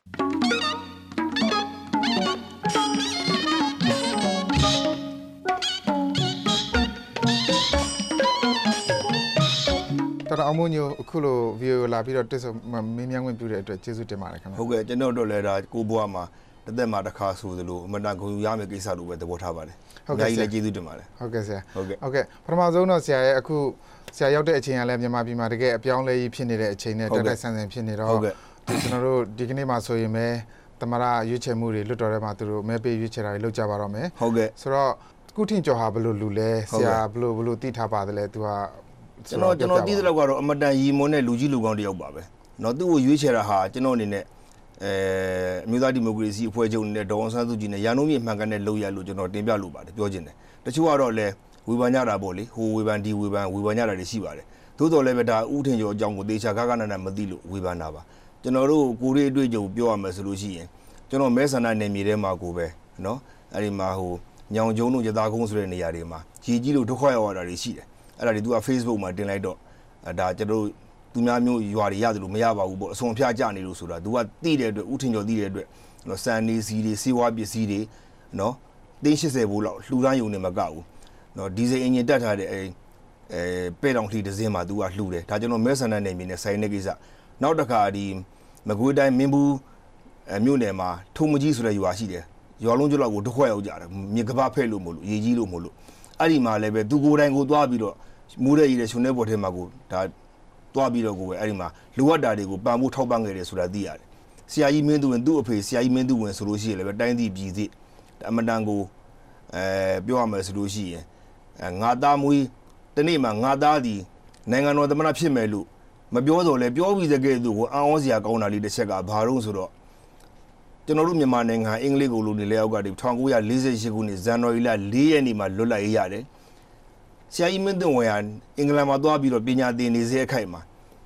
တော်တော်အမုံညိုအခုလို video လာပြီးတော့တက်ဆုံမင်းမြန်းခွင့်ပြုတဲ့အတွက်ကျေးဇူးတင်ပါတယ်ခင်ဗျာ
ဟုတ်ကဲ့ကျွန်တော်တို့လည်းဒါကိုဘွားမှာတစ်သက်မှာတစ်ခါဆိုသလိုအမတန်ဂုဏ်ယူရမယ့်ကိစ္စလိုပဲသဘောထားပါတယ်ဟုတ်ကဲ့လည်းကျေးဇူးတင်ပါတယ်
ဟုတ်ကဲ့ဆရာဟုတ်ကဲ့ဟုတ်ကဲ့ပထမဆုံးတော့ဆရာရဲ့အခုဆရာရောက်တဲ့အချိန်ကလည်းမြန်မာပြည်မှာတကယ်အပြောင်းလဲကြီးဖြစ်နေတဲ့အချိန်နဲ့တက်တက်ဆန်းဆန်းဖြစ်နေတော့ကျွန်တော်တို့ဒီကနေ့မှာဆိုရင်ပဲသမရရွေးချယ်မှုတွေလွတ်တော်ထဲမှာသူတို့မဲပေးရွေးချယ်တာတွေလုပ်ကြပါတော့မယ်
ဟုတ်ကဲ့
ဆိုတော့ကုထင်ကျော်ဟာဘယ်လိုလူလဲဆရာဘယ်လိုဘယ်လိုသိထားပါတယ်လဲသူက
ကျွန်တော်ကျွန်တော်သိသလောက်ကတော့အမတန်ရီမွန်တဲ့လူကြီးလူကောင်းတယောက်ပါပဲเนาะသူ့ကိုရွေးချယ်တာဟာကျွန်တော်အနေနဲ့အဲအမျိုးသားဒီမိုကရေစီအဖွဲ့ချုပ်နဲ့ဒေါ်အောင်ဆန်းစုကြည်နဲ့ရန်ကုန်ပြည်မှန်ကန်တဲ့လုပ်ရလို့ကျွန်တော်တင်ပြလိုပါတယ်ပြောချင်တယ်တချို့ကတော့လည်းဝေဖန်ကြတာပေါ့လေဟိုဝေဖန်ဒီဝေဖန်ဝေဖန်ကြတာတွေရှိပါတယ်သို့တော်လည်းပဲဒါဥထင်ကျော်အကြောင်းကိုသေချာခါခါနာနာမသိလို့ဝေဖန်တာပါကျွန်တော်တို့ကိုရီးအတွေ့အကြုံပြောရမယ်ဆိုလို့ရှိရင်ကျွန်တော်မဲဆန္ဒနယ်မြေထဲမှာကိုပဲเนาะအဲ့ဒီမှာဟိုညောင်ကျုံတို့ရသားကုန်းဆိုတဲ့နေရာတွေမှာကြီးကြီးလို့ဒုက္ခရောက်ရတာတွေရှိတယ်အဲ့ဒါတွေသူက Facebook မှာတင်လိုက်တော့ဒါကျွန်တော်သူများမျိုးရွာတွေရတယ်လို့မရပါဘူးပေါ့အစွန်ဖျားကြနေလို့ဆိုတာသူကတိတဲ့အတွက်ဥထင်ကျော်တိတဲ့အတွက်နော်စံနေစီတွေစေဝါပစ္စည်းတွေနော်သိန်းeightyဘိုးလောက်လှူဒန်းယုံနေမကဘူးနော်ဒီဇယ်အင်ဂျင်တက်ထားတဲ့အဲအဲပဲတောင်ထီတစ်စင်းမှာသူကလှူတယ်ဒါကျွန်တော်မဲဆန္ဒနယ်မြေနဲ့ဆိုင်တဲ့ကိစ္စနောက်တစ်ခါဒီမကွေးတိုင်းမင်းဘူးအမြို့နယ်မှာထုံမကြီးဆိုတဲ့ရွာရှိတယ်ရွာလုံးကျွတ်လောက်ကိုတစ်ခွက်ရောက်ကြတယ်မြေကပဖဲ့လို့မလို့ရေကြီးလို့မလို့အဲ့ဒီမှာလည်းပဲသူကိုယ်တိုင်ကိုသွားပြီးတော့မူးတဲ့ရည်တဲ့ရှင်တဲ့ပေါ်ထဲမှာကိုဒါတွားပြီးတော့ကိုပဲအဲ့ဒီမှာလိုအပ်တာတွေကိုပံ့ဖို့ထောက်ပံ့ခဲ့တယ်ဆိုတာသိရတယ်ဆရာကြီးမင်းသူဝင်သူ့အဖေဆရာကြီးမင်းသူဝင်ဆိုလို့ရှိရင်လည်းတိုင်းပြည်ပြည်စစ်အမတန်ကိုအဲပြောရမယ်ဆိုလို့ရှိရင်ငါသားမွေးတနေ့မှာငါသားဒီနိုင်ငံတော်သမ္မတဖြစ်မယ်လို့မပြောတော့လဲပြောပြီးတဲ့ကဲသူကိုအံ့ဩစရာကောင်းတာလေးတစ်ချက်ကဘာလို့ဆိုတော့ကျွန်တော်တို့မြန်မာနိုင်ငံအင်္ဂလိပ်ကိုလိုနေလဲအောက်ကဒီnineteen forty-eightခုနှစ်ဇန်နဝါရီလfourရက်နေ့မှာလွတ်လပ်ရေးရတယ်ဆရာကြီးမင်းသွင်ဝေဟာအင်္ဂလန်မှာသွားပြီးတော့ပညာသင်နေစေအခိုက်မှာ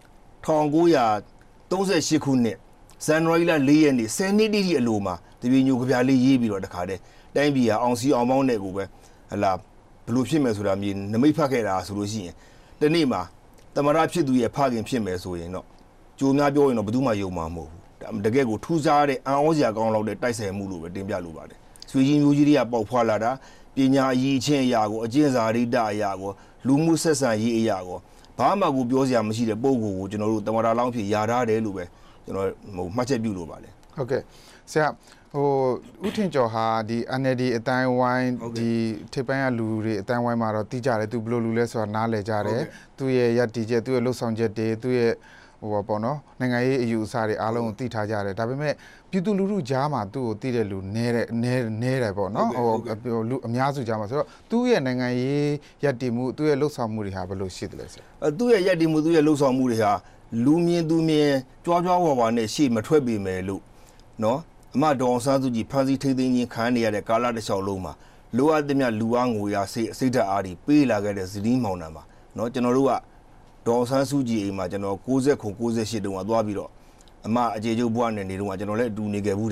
nineteen thirty-eightခုနှစ်ဇန်နဝါရီလfourရက်နေ့tenနှစ်တိတိအလိုမှာတပည့်ညိုကြပြလေးရေးပြီးတော့တခါတည်းတိုင်းပြည်ဟာအောင်စီအောင်ပေါင်းတဲ့ကိုပဲဟလာဘလို့ဖြစ်မယ်ဆိုတာမြေနမိတ်ဖတ်ခဲ့တာဆိုလို့ရှိရင်တနေ့မှာတမရဖြစ်သူရဲ့ဖခင်ဖြစ်မယ်ဆိုရင်တော့ကြိုများပြောရင်တော့ဘယ်သူမှယုံမှာမဟုတ်ဘူးတကယ်ကိုထူးခြားတဲ့အံ့ဩစရာကောင်းလောက်တဲ့တိုက်ဆိုင်မှုလို့ပဲတင်ပြလိုပါတယ်ဆွေကြီးမျိုးကြီးတွေကပေါက်ဖွာလာတာပညာအရေးချင်းအရာကိုအကျင့်စာရိတ္တအရာကိုလူမှုဆက်ဆံရေးအရာကိုဘာမှကိုပြောစရာမရှိတဲ့ပုံကိုကိုကျွန်တော်တို့တမတာလောင်းဖြစ်ယာထားတယ်လို့ပဲကျွန်တော်ဟိုမှတ်ချက်ပြုလို့ပါတယ်
ဟုတ်ကဲ့ဆရာဟိုဥထင်ကျော်ဟာဒီ N L D အတိုင်းဝိုင်းဒီထိပ်ပိုင်းကလူတွေအတိုင်းဝိုင်းမှာတော့တီးကြတယ်သူဘယ်လိုလူလဲဆိုတာနားလည်ကြတယ်သူ့ရဲ့ရည်တည်ချက်သူ့ရဲ့လှုပ်ဆောင်ချက်တွေသူ့ရဲ့ဟိုပေါ့နော်နိုင်ငံရေးအယူအဆတွေအားလုံးကိုသိထားကြတယ်ဒါပေမဲ့ပြည်သူလူထုကြားမှာသူ့ကိုသိတဲ့လူနည်းတဲ့နည်းနည်းတယ်ပေါ့နော်ဟိုလူအများစုကြားမှာဆိုတော့သူ့ရဲ့နိုင်ငံရေးရည်တည်မှုသူ့ရဲ့လှုပ်ဆောင်မှုတွေဟာဘယ်လိုရှိတယ်လဲဆရာ
အဲသူ့ရဲ့ရည်တည်မှုသူ့ရဲ့လှုပ်ဆောင်မှုတွေဟာလူမြင်သူမြင်ကြွားကြွားဝါဝါနဲ့ရှေ့မထွက်ပေမဲ့လို့နော်အမဒေါအောင်ဆန်းစုကြည်ဖန်စီထိသိမ်းခြင်းခံရတဲ့ကာလတစ်လျှောက်လုံးမှာလိုအပ်တဲ့မြလူအားငွေအားစိတ်စိတ်ဓာတ်အားတွေပေးလာခဲ့တဲ့ဇနီးမောင်နှံပါနော်ကျွန်တော်တို့ကဒေါအောင်ဆန်းစုကြည်အိမ်မှာကျွန်တော်ninety-nine ninety-eightတုန်းကသွားပြီးတော့အမအကျေကျုပ်ဘွားနဲ့နေတော့ကျွန်တော်လည်းအတူနေခဲ့ဘူးတယ်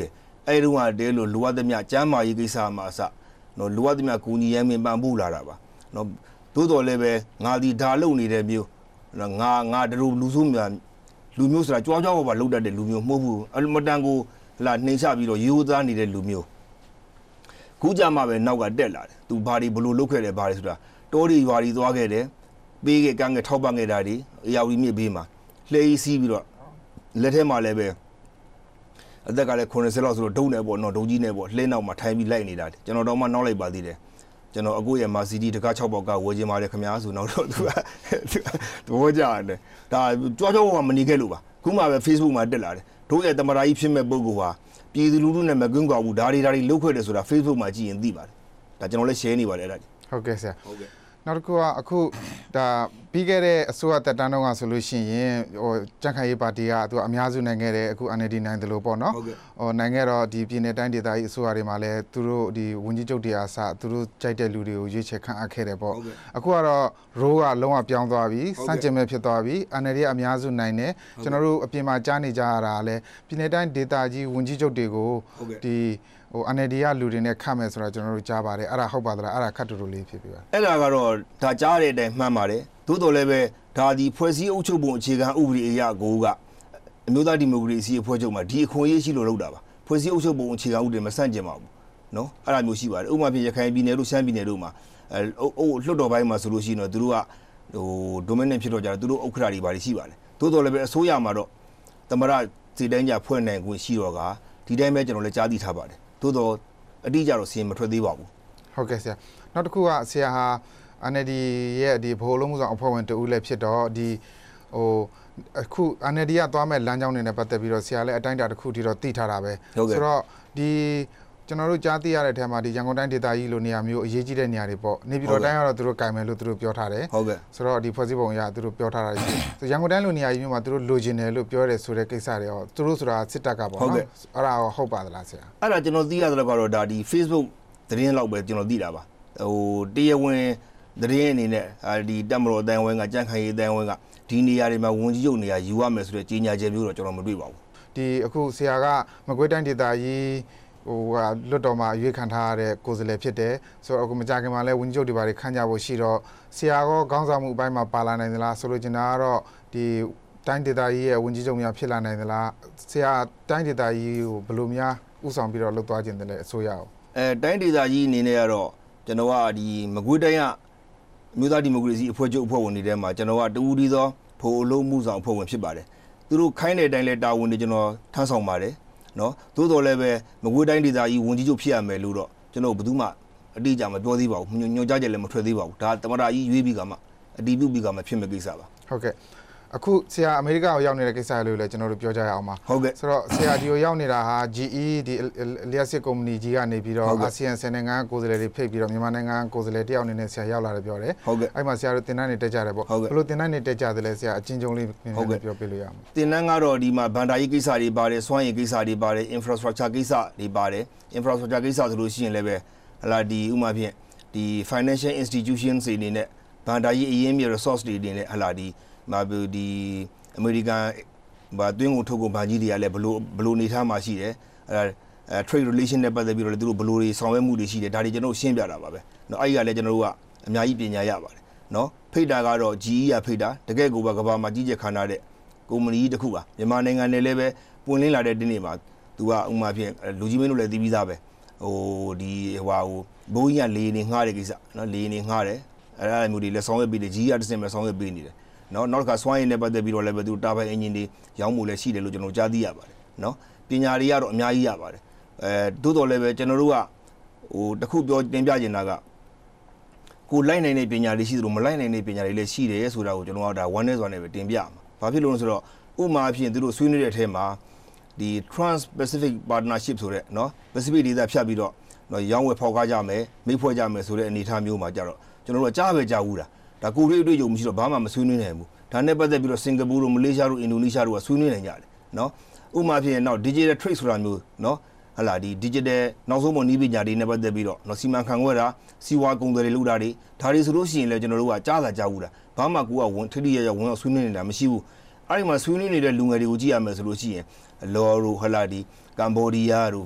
အဲ့တုန်းကတည်းကလိုအပ်သမျှကျမ်းမာရေးကိစ္စမှာအစနော်လိုအပ်သမျှကူညီရမ်းပန်ပို့လာတာပါနော်သို့တော်လည်းပဲငါဒီဒါလုံနေတဲ့မျိုးနော်ငါငါတို့လူစုများလူမျိုးဆိုတာကြွားကြွားပါလောက်တတ်တဲ့လူမျိုးမဟုတ်ဘူးအမတန်ကိုလာနှိမ့်ချပြီးတော့ရိုးသားနေတဲ့လူမျိုးခုကြမှာပဲနောက်ကတက်လာတယ်သူဘာတွေဘလို့လုတ်ခဲ့တယ်ဘာတွေဆိုတာတောတွေရွာတွေသွားခဲ့တယ်ပေးခဲ့ကမ်းခဲ့ထောက်ပံ့ခဲ့တာတွေအရာဝီမြစ်ဘေးမှာလှေစီးပြီးတော့လက်ထဲမှာလည်းပဲအသက်ကလည်းခုနှစ်ဆယ်လောက်ဆိုတော့ဒုံနဲ့ပေါ့နော်ဒုံကြီးနဲ့ပေါ့လှဲနောက်မှာထိုင်ပြီးလိုက်နေတာကျွန်တော်တော့မှနောက်လိုက်ပါသေးတယ်ကျွန်တော်အကိုရဲ့မာစီတီတကား၆ပေါက်ကဝယ်ခြင်းပါတယ်ခင်ဗျာဆိုတော့သူကသဘောကျတယ်ဒါကြွားကြွားကမနေခဲ့လို့ပါခုမှပဲ Facebook မှာတက်လာတယ်တို့ရဲ့တမရာကြီးဖြစ်မဲ့ပုံကဟာပြည်သူလူထုနဲ့မကွင်းကွာဘူးဒါတွေဒါတွေလုတ်ခွဲတယ်ဆိုတာ Facebook မှာကြည့်ရင်သိပါတယ်ဒါကျွန်တော်လည်း share နေပါတယ်အဲ့ဒါ
ဟုတ်ကဲ့ဆရာဟုတ်ကဲ့နောက်တစ်ခုကအခုဒါပြီးခဲ့တဲ့အစိုးရတက်တန်းတော့ကဆိုလို့ရှိရင်ဟိုကြံ့ခိုင်ရေးပါတီကသူအများစုနိုင်ခဲ့တယ်အခု N L D နိုင်တယ်လို့ပေါ့နော်ဟိုနိုင်ခဲ့တော့ဒီပြည်နယ်တိုင်းဒေသကြီးအစိုးရတွေမှာလည်းသူတို့ဒီဝန်ကြီးချုပ်တွေအားစသူတို့ကြိုက်တဲ့လူတွေကိုရွေးချယ်ခန့်အပ်ခဲ့တယ်ပေါ့အခုကတော့ role ကလုံးဝပြောင်းသွားပြီစန့်ကျင်မဲ့ဖြစ်သွားပြီ N L D အများစုနိုင်တယ်ကျွန်တော်တို့အပြင်မှာကြားနေကြရတာလည်းပြည်နယ်တိုင်းဒေသကြီးဝန်ကြီးချုပ်တွေကိုဒီဟို N L D ကလူတွေနဲ့ခတ်မယ်ဆိုတာကျွန်တော်တို့ကြားပါတယ်အဲ့ဒါဟုတ်ပါသလားအဲ့ဒါခတ်တူတူလေးဖြစ်ပြီပါ
အဲ့ဒါကတော့ဒါကြားတဲ့အတိုင်းမှန်ပါတယ်သို့တော်လည်းပဲဒါဒီဖွဲ့စည်းအုပ်ချုပ်ပုံအခြေခံဥပဒေအရကိုကအမျိုးသားဒီမိုကရေစီအဖွဲ့ချုပ်မှာဒီအခွင့်အရေးရှိလို့လုပ်တာပါဖွဲ့စည်းအုပ်ချုပ်ပုံအခြေခံဥပဒေမဆန့်ကျင်ပါဘူးနော်အဲ့ဒါမျိုးရှိပါတယ်ဥပမာဖြစ်ရခိုင်ပြည်နယ်တို့ရှမ်းပြည်နယ်တို့မှာအဲဟိုလွှတ်တော်ပိုင်းမှာဆိုလို့ရှိရင်တော့သူတို့ကဟို dominant ဖြစ်တော့ကြတယ်သူတို့ဥက္ကဋ္ဌတွေပါရှိပါတယ်သို့တော်လည်းပဲအစိုးရမှာတော့သမရစီတိုင်းကြဖွဲ့နိုင်ခွင့်ရှိတော့ကဒီတိုင်းပဲကျွန်တော်လည်းကြားသိထားပါတယ်သို့တော့အတိအကျတော့စီရင်မထွက်သေးပါဘူး
ဟုတ်ကဲ့ဆရာနောက်တစ်ခုကဆရာဟာ N L D ရဲ့ဒီဘိုးလုံးမှုဆောင်အဖွဲ့ဝင်တူလည်းဖြစ်တော့ဒီဟိုအခု N L D ကသွားမဲ့လမ်းကြောင်းတွေနဲ့ပတ်သက်ပြီးတော့ဆရာလည်းအတိုင်းအတာတစ်ခုထိတော့သိထားတာပဲဆိုတော့ဒီကျွန်တော်တို့ကြားသိရတဲ့အထက်မှာဒီရန်ကုန်တိုင်းဒေသကြီးလိုနေရာမျိုးအရေးကြီးတဲ့နေရာတွေပေါ့နေပြည်တော်တိုင်းကတော့သူတို့ကင်မယ်လို့သူတို့ပြောထားတယ်
ဟုတ်ကဲ့
ဆိုတော့ဒီဖွဲ့စည်းပုံအရသူတို့ပြောထားတာရှိဆိုရန်ကုန်တိုင်းလိုနေရာကြီးမျိုးမှာသူတို့လိုချင်တယ်လို့ပြောတယ်ဆိုတဲ့ကိစ္စတွေရောသူတို့ဆိုတာစစ်တပ်ကပေါ့နော်အဲ့ဒါရောဟုတ်ပါသလားဆရာ
အဲ့ဒါကျွန်တော်သိရသလောက်ကတော့ဒါဒီ Facebook သတင်းလောက်ပဲကျွန်တော်သိတာပါဟိုတရားဝင်သတင်းအနေနဲ့ဒီတက်မတော်အတိုင်းဝိုင်းကကြန့်ခိုင်ရေးအတိုင်းဝိုင်းကဒီနေရာတွေမှာဝန်ကြီးချုပ်နေရာယူရမယ်ဆိုတဲ့ကြီးညာချက်မျိုးတော့ကျွန်တော်မတွေ့ပါဘူး
ဒီအခုဆရာကမကွေးတိုင်းဒေသကြီးဟိုကလွတ်တော်မှာရွေးခံထားရတဲ့ကိုယ်စားလှယ်ဖြစ်တယ်ဆိုတော့အခုမကြခင်မှာလဲဝန်ကြီးချုပ်တွေဘာတွေခန့်ကြဖို့ရှိတော့ဆရာကခေါင်းဆောင်မှုအပိုင်းမှာပါလာနိုင်သလားဆိုလို့ကျင်တာကတော့ဒီတိုင်းဒေသကြီးရဲ့ဝန်ကြီးချုပ်များဖြစ်လာနိုင်သလားဆရာတိုင်းဒေသကြီးကိုဘယ်လိုများဥဆောင်ပြီးတော့လှုပ်သွားခြင်းတယ်လဲအစိုးရအောင်
အဲတိုင်းဒေသကြီးအနေနဲ့ကတော့ကျွန်တော်ကဒီမကွေးတိုင်းကမြို့သားဒီမိုကရေစီအဖွဲ့ချုပ်အဖွဲ့ဝင်တွေထဲမှာကျွန်တော်ကတူဦးဒီသောဖိုအလုံးမှုဆောင်အဖွဲ့ဝင်ဖြစ်ပါတယ်သူတို့ခိုင်းတဲ့အတိုင်းလဲတာဝန်တွေကျွန်တော်ထမ်းဆောင်ပါတယ်နော်သို့တော်လည်းပဲမကွေးတိုင်းဒေသကြီးဝန်ကြီးချုပ်ဖြစ်ရမယ်လို့တော့ကျွန်တော်ဘယ်သူမှအတိအကျမပြောသေးပါဘူးညွှန်ကြားချက်လည်းမထွက်သေးပါဘူးဒါသမရကြီးရွေးပြီးကမှအတီးပြုတ်ပြီးကမှဖြစ်မဲ့ကိစ္စပါ
ဟုတ်ကဲ့အခုဆရာအမေရိကကိုရောက်နေတဲ့ကိစ္စလို့လည်းကျွန်တော်တို့ပြောကြရအောင်ပါ
ဟုတ်ကဲ့
ဆိုတော့ဆရာဒီကိုရောက်နေတာဟာ G E ဒီလျှက်စစ်ကုမ္ပဏီကြီးကနေပြီးတော့အာဆီယံဆယ်နိုင်ငံကိုယ်စားလှယ်တွေဖိတ်ပြီးတော့မြန်မာနိုင်ငံကိုယ်စားလှယ်တယောက်အနေနဲ့ဆရာရောက်လာတယ်ပြောတယ်
ဟုတ်ကဲ့
အဲ့မှာဆရာတို့တင်တန်းနေတက်ကြတယ်ပေါ့ဘယ်လိုတင်တန်းနေတက်ကြတယ်လဲဆရာအချင်းချင်းလေးပြောပြလို့ရမှာ
တင်တန်းကတော့ဒီမှာဘန်ဒါရေးကိစ္စတွေပါတယ်စွမ်းရည်ကိစ္စတွေပါတယ် infrastructure ကိစ္စတွေပါတယ် infrastructure ကိစ္စဆိုလို့ရှိရင်လည်းပဲဟလာဒီဥမာဖြင့်ဒီ financial institutions တွေအနေနဲ့ဘန်ဒါရေးအရင်းမြစ် resource တွေအနေနဲ့ဟလာဒီမာဒီအမေရိကန်ဘာတွင်းကိုထုတ်ကုန်ဘာကြီးတွေကလည်းဘလို့ဘလို့နေထားမှရှိတယ်အဲ trade relation နဲ့ပတ်သက်ပြီးတော့လည်းသူတို့ဘလို့တွေဆောင်ရွက်မှုတွေရှိတယ်ဒါတွေကျွန်တော်ရှင်းပြတာပါပဲเนาะအဲ့ဒီကလည်းကျွန်တော်တို့ကအများကြီးပညာရပါတယ်เนาะဖိတ်တာကတော့ G E ရဖိတ်တာတကယ်ကိုပဲကဘာမှာကြီးကျယ်ခမ်းနားတဲ့ကုမ္ပဏီတစ်ခုပါမြန်မာနိုင်ငံနဲ့လည်းပဲပွင့်လင်းလာတဲ့ဒီနေ့မှာသူကဥမာဖြင့်လူကြီးမင်းတို့လည်းသိပြီးသားပဲဟိုဒီဟိုဟိုဘိုးကြီးကလေနေငှားတဲ့ကိစ္စเนาะလေနေငှားတယ်အဲ့ဒါမျိုးတွေလည်းဆောင်ရွက်ပေးတယ် G E ရတစ်စင်ပဲဆောင်ရွက်ပေးနေတယ်နော်နောက်ကစွမ်းရည်နဲ့ပတ်သက်ပြီးတော့လည်းပဲသူတာဘိုင်အင်ဂျင်တွေရောင်းမှုလည်းရှိတယ်လို့ကျွန်တော်ကြားသိရပါတယ်နော်ပညာတွေကတော့အများကြီးရပါတယ်အဲသို့တော်လည်းပဲကျွန်တော်တို့ကဟိုတခုပြောတင်ပြချင်တာကကိုလိုက်နိုင်တဲ့ပညာတွေရှိသလိုမလိုက်နိုင်တဲ့ပညာတွေလည်းရှိတယ်ဆိုတာကိုကျွန်တော်ကဒါ one နဲ့စွာနဲ့ပဲတင်ပြမှာဘာဖြစ်လို့လဲဆိုတော့ဥပမာအဖြစ်သူတို့ဆွေးနွေးတဲ့အထက်မှာဒီ Trans Pacific Partnership ဆိုတဲ့နော် Pacific ဒေသဖြတ်ပြီးတော့နော်ရောင်းဝယ်ဖောက်ကားကြမယ်မိတ်ဖွဲ့ကြမယ်ဆိုတဲ့အနေအထားမျိုးမှာကြတော့ကျွန်တော်တို့ကကြားပဲကြားဘူးတာဒါကိုရီးအတွေ့အကြုံမရှိတော့ဘာမှမဆွေးနွေးနိုင်ဘူးဒါနဲ့ပတ်သက်ပြီးတော့စင်ကာပူတို့မလေးရှားတို့အင်ဒိုနီးရှားတို့ကဆွေးနွေးနိုင်ကြတယ်နော်ဥပမာဖြစ်ရင်တော့ digital trade ဆိုတာမျိုးနော်ဟလာဒီ digital နောက်ဆုံးပေါ်နည်းပညာတွေနဲ့ပတ်သက်ပြီးတော့နော်စီမံခန့်ခွဲတာစီဝါကုန်တယ်တွေလုပ်တာတွေဒါတွေဆိုလို့ရှိရင်လည်းကျွန်တော်တို့ကကြားသာကြားဘူးလားဘာမှကိုကဝန်ထိထိရရဝန်အောင်ဆွေးနွေးနေတာမရှိဘူးအဲ့ဒီမှာဆွေးနွေးနေတဲ့လူငယ်တွေကိုကြည့်ရမယ်ဆိုလို့ရှိရင်လော်တို့ဟလာဒီကမ်ဘောဒီးယားတို့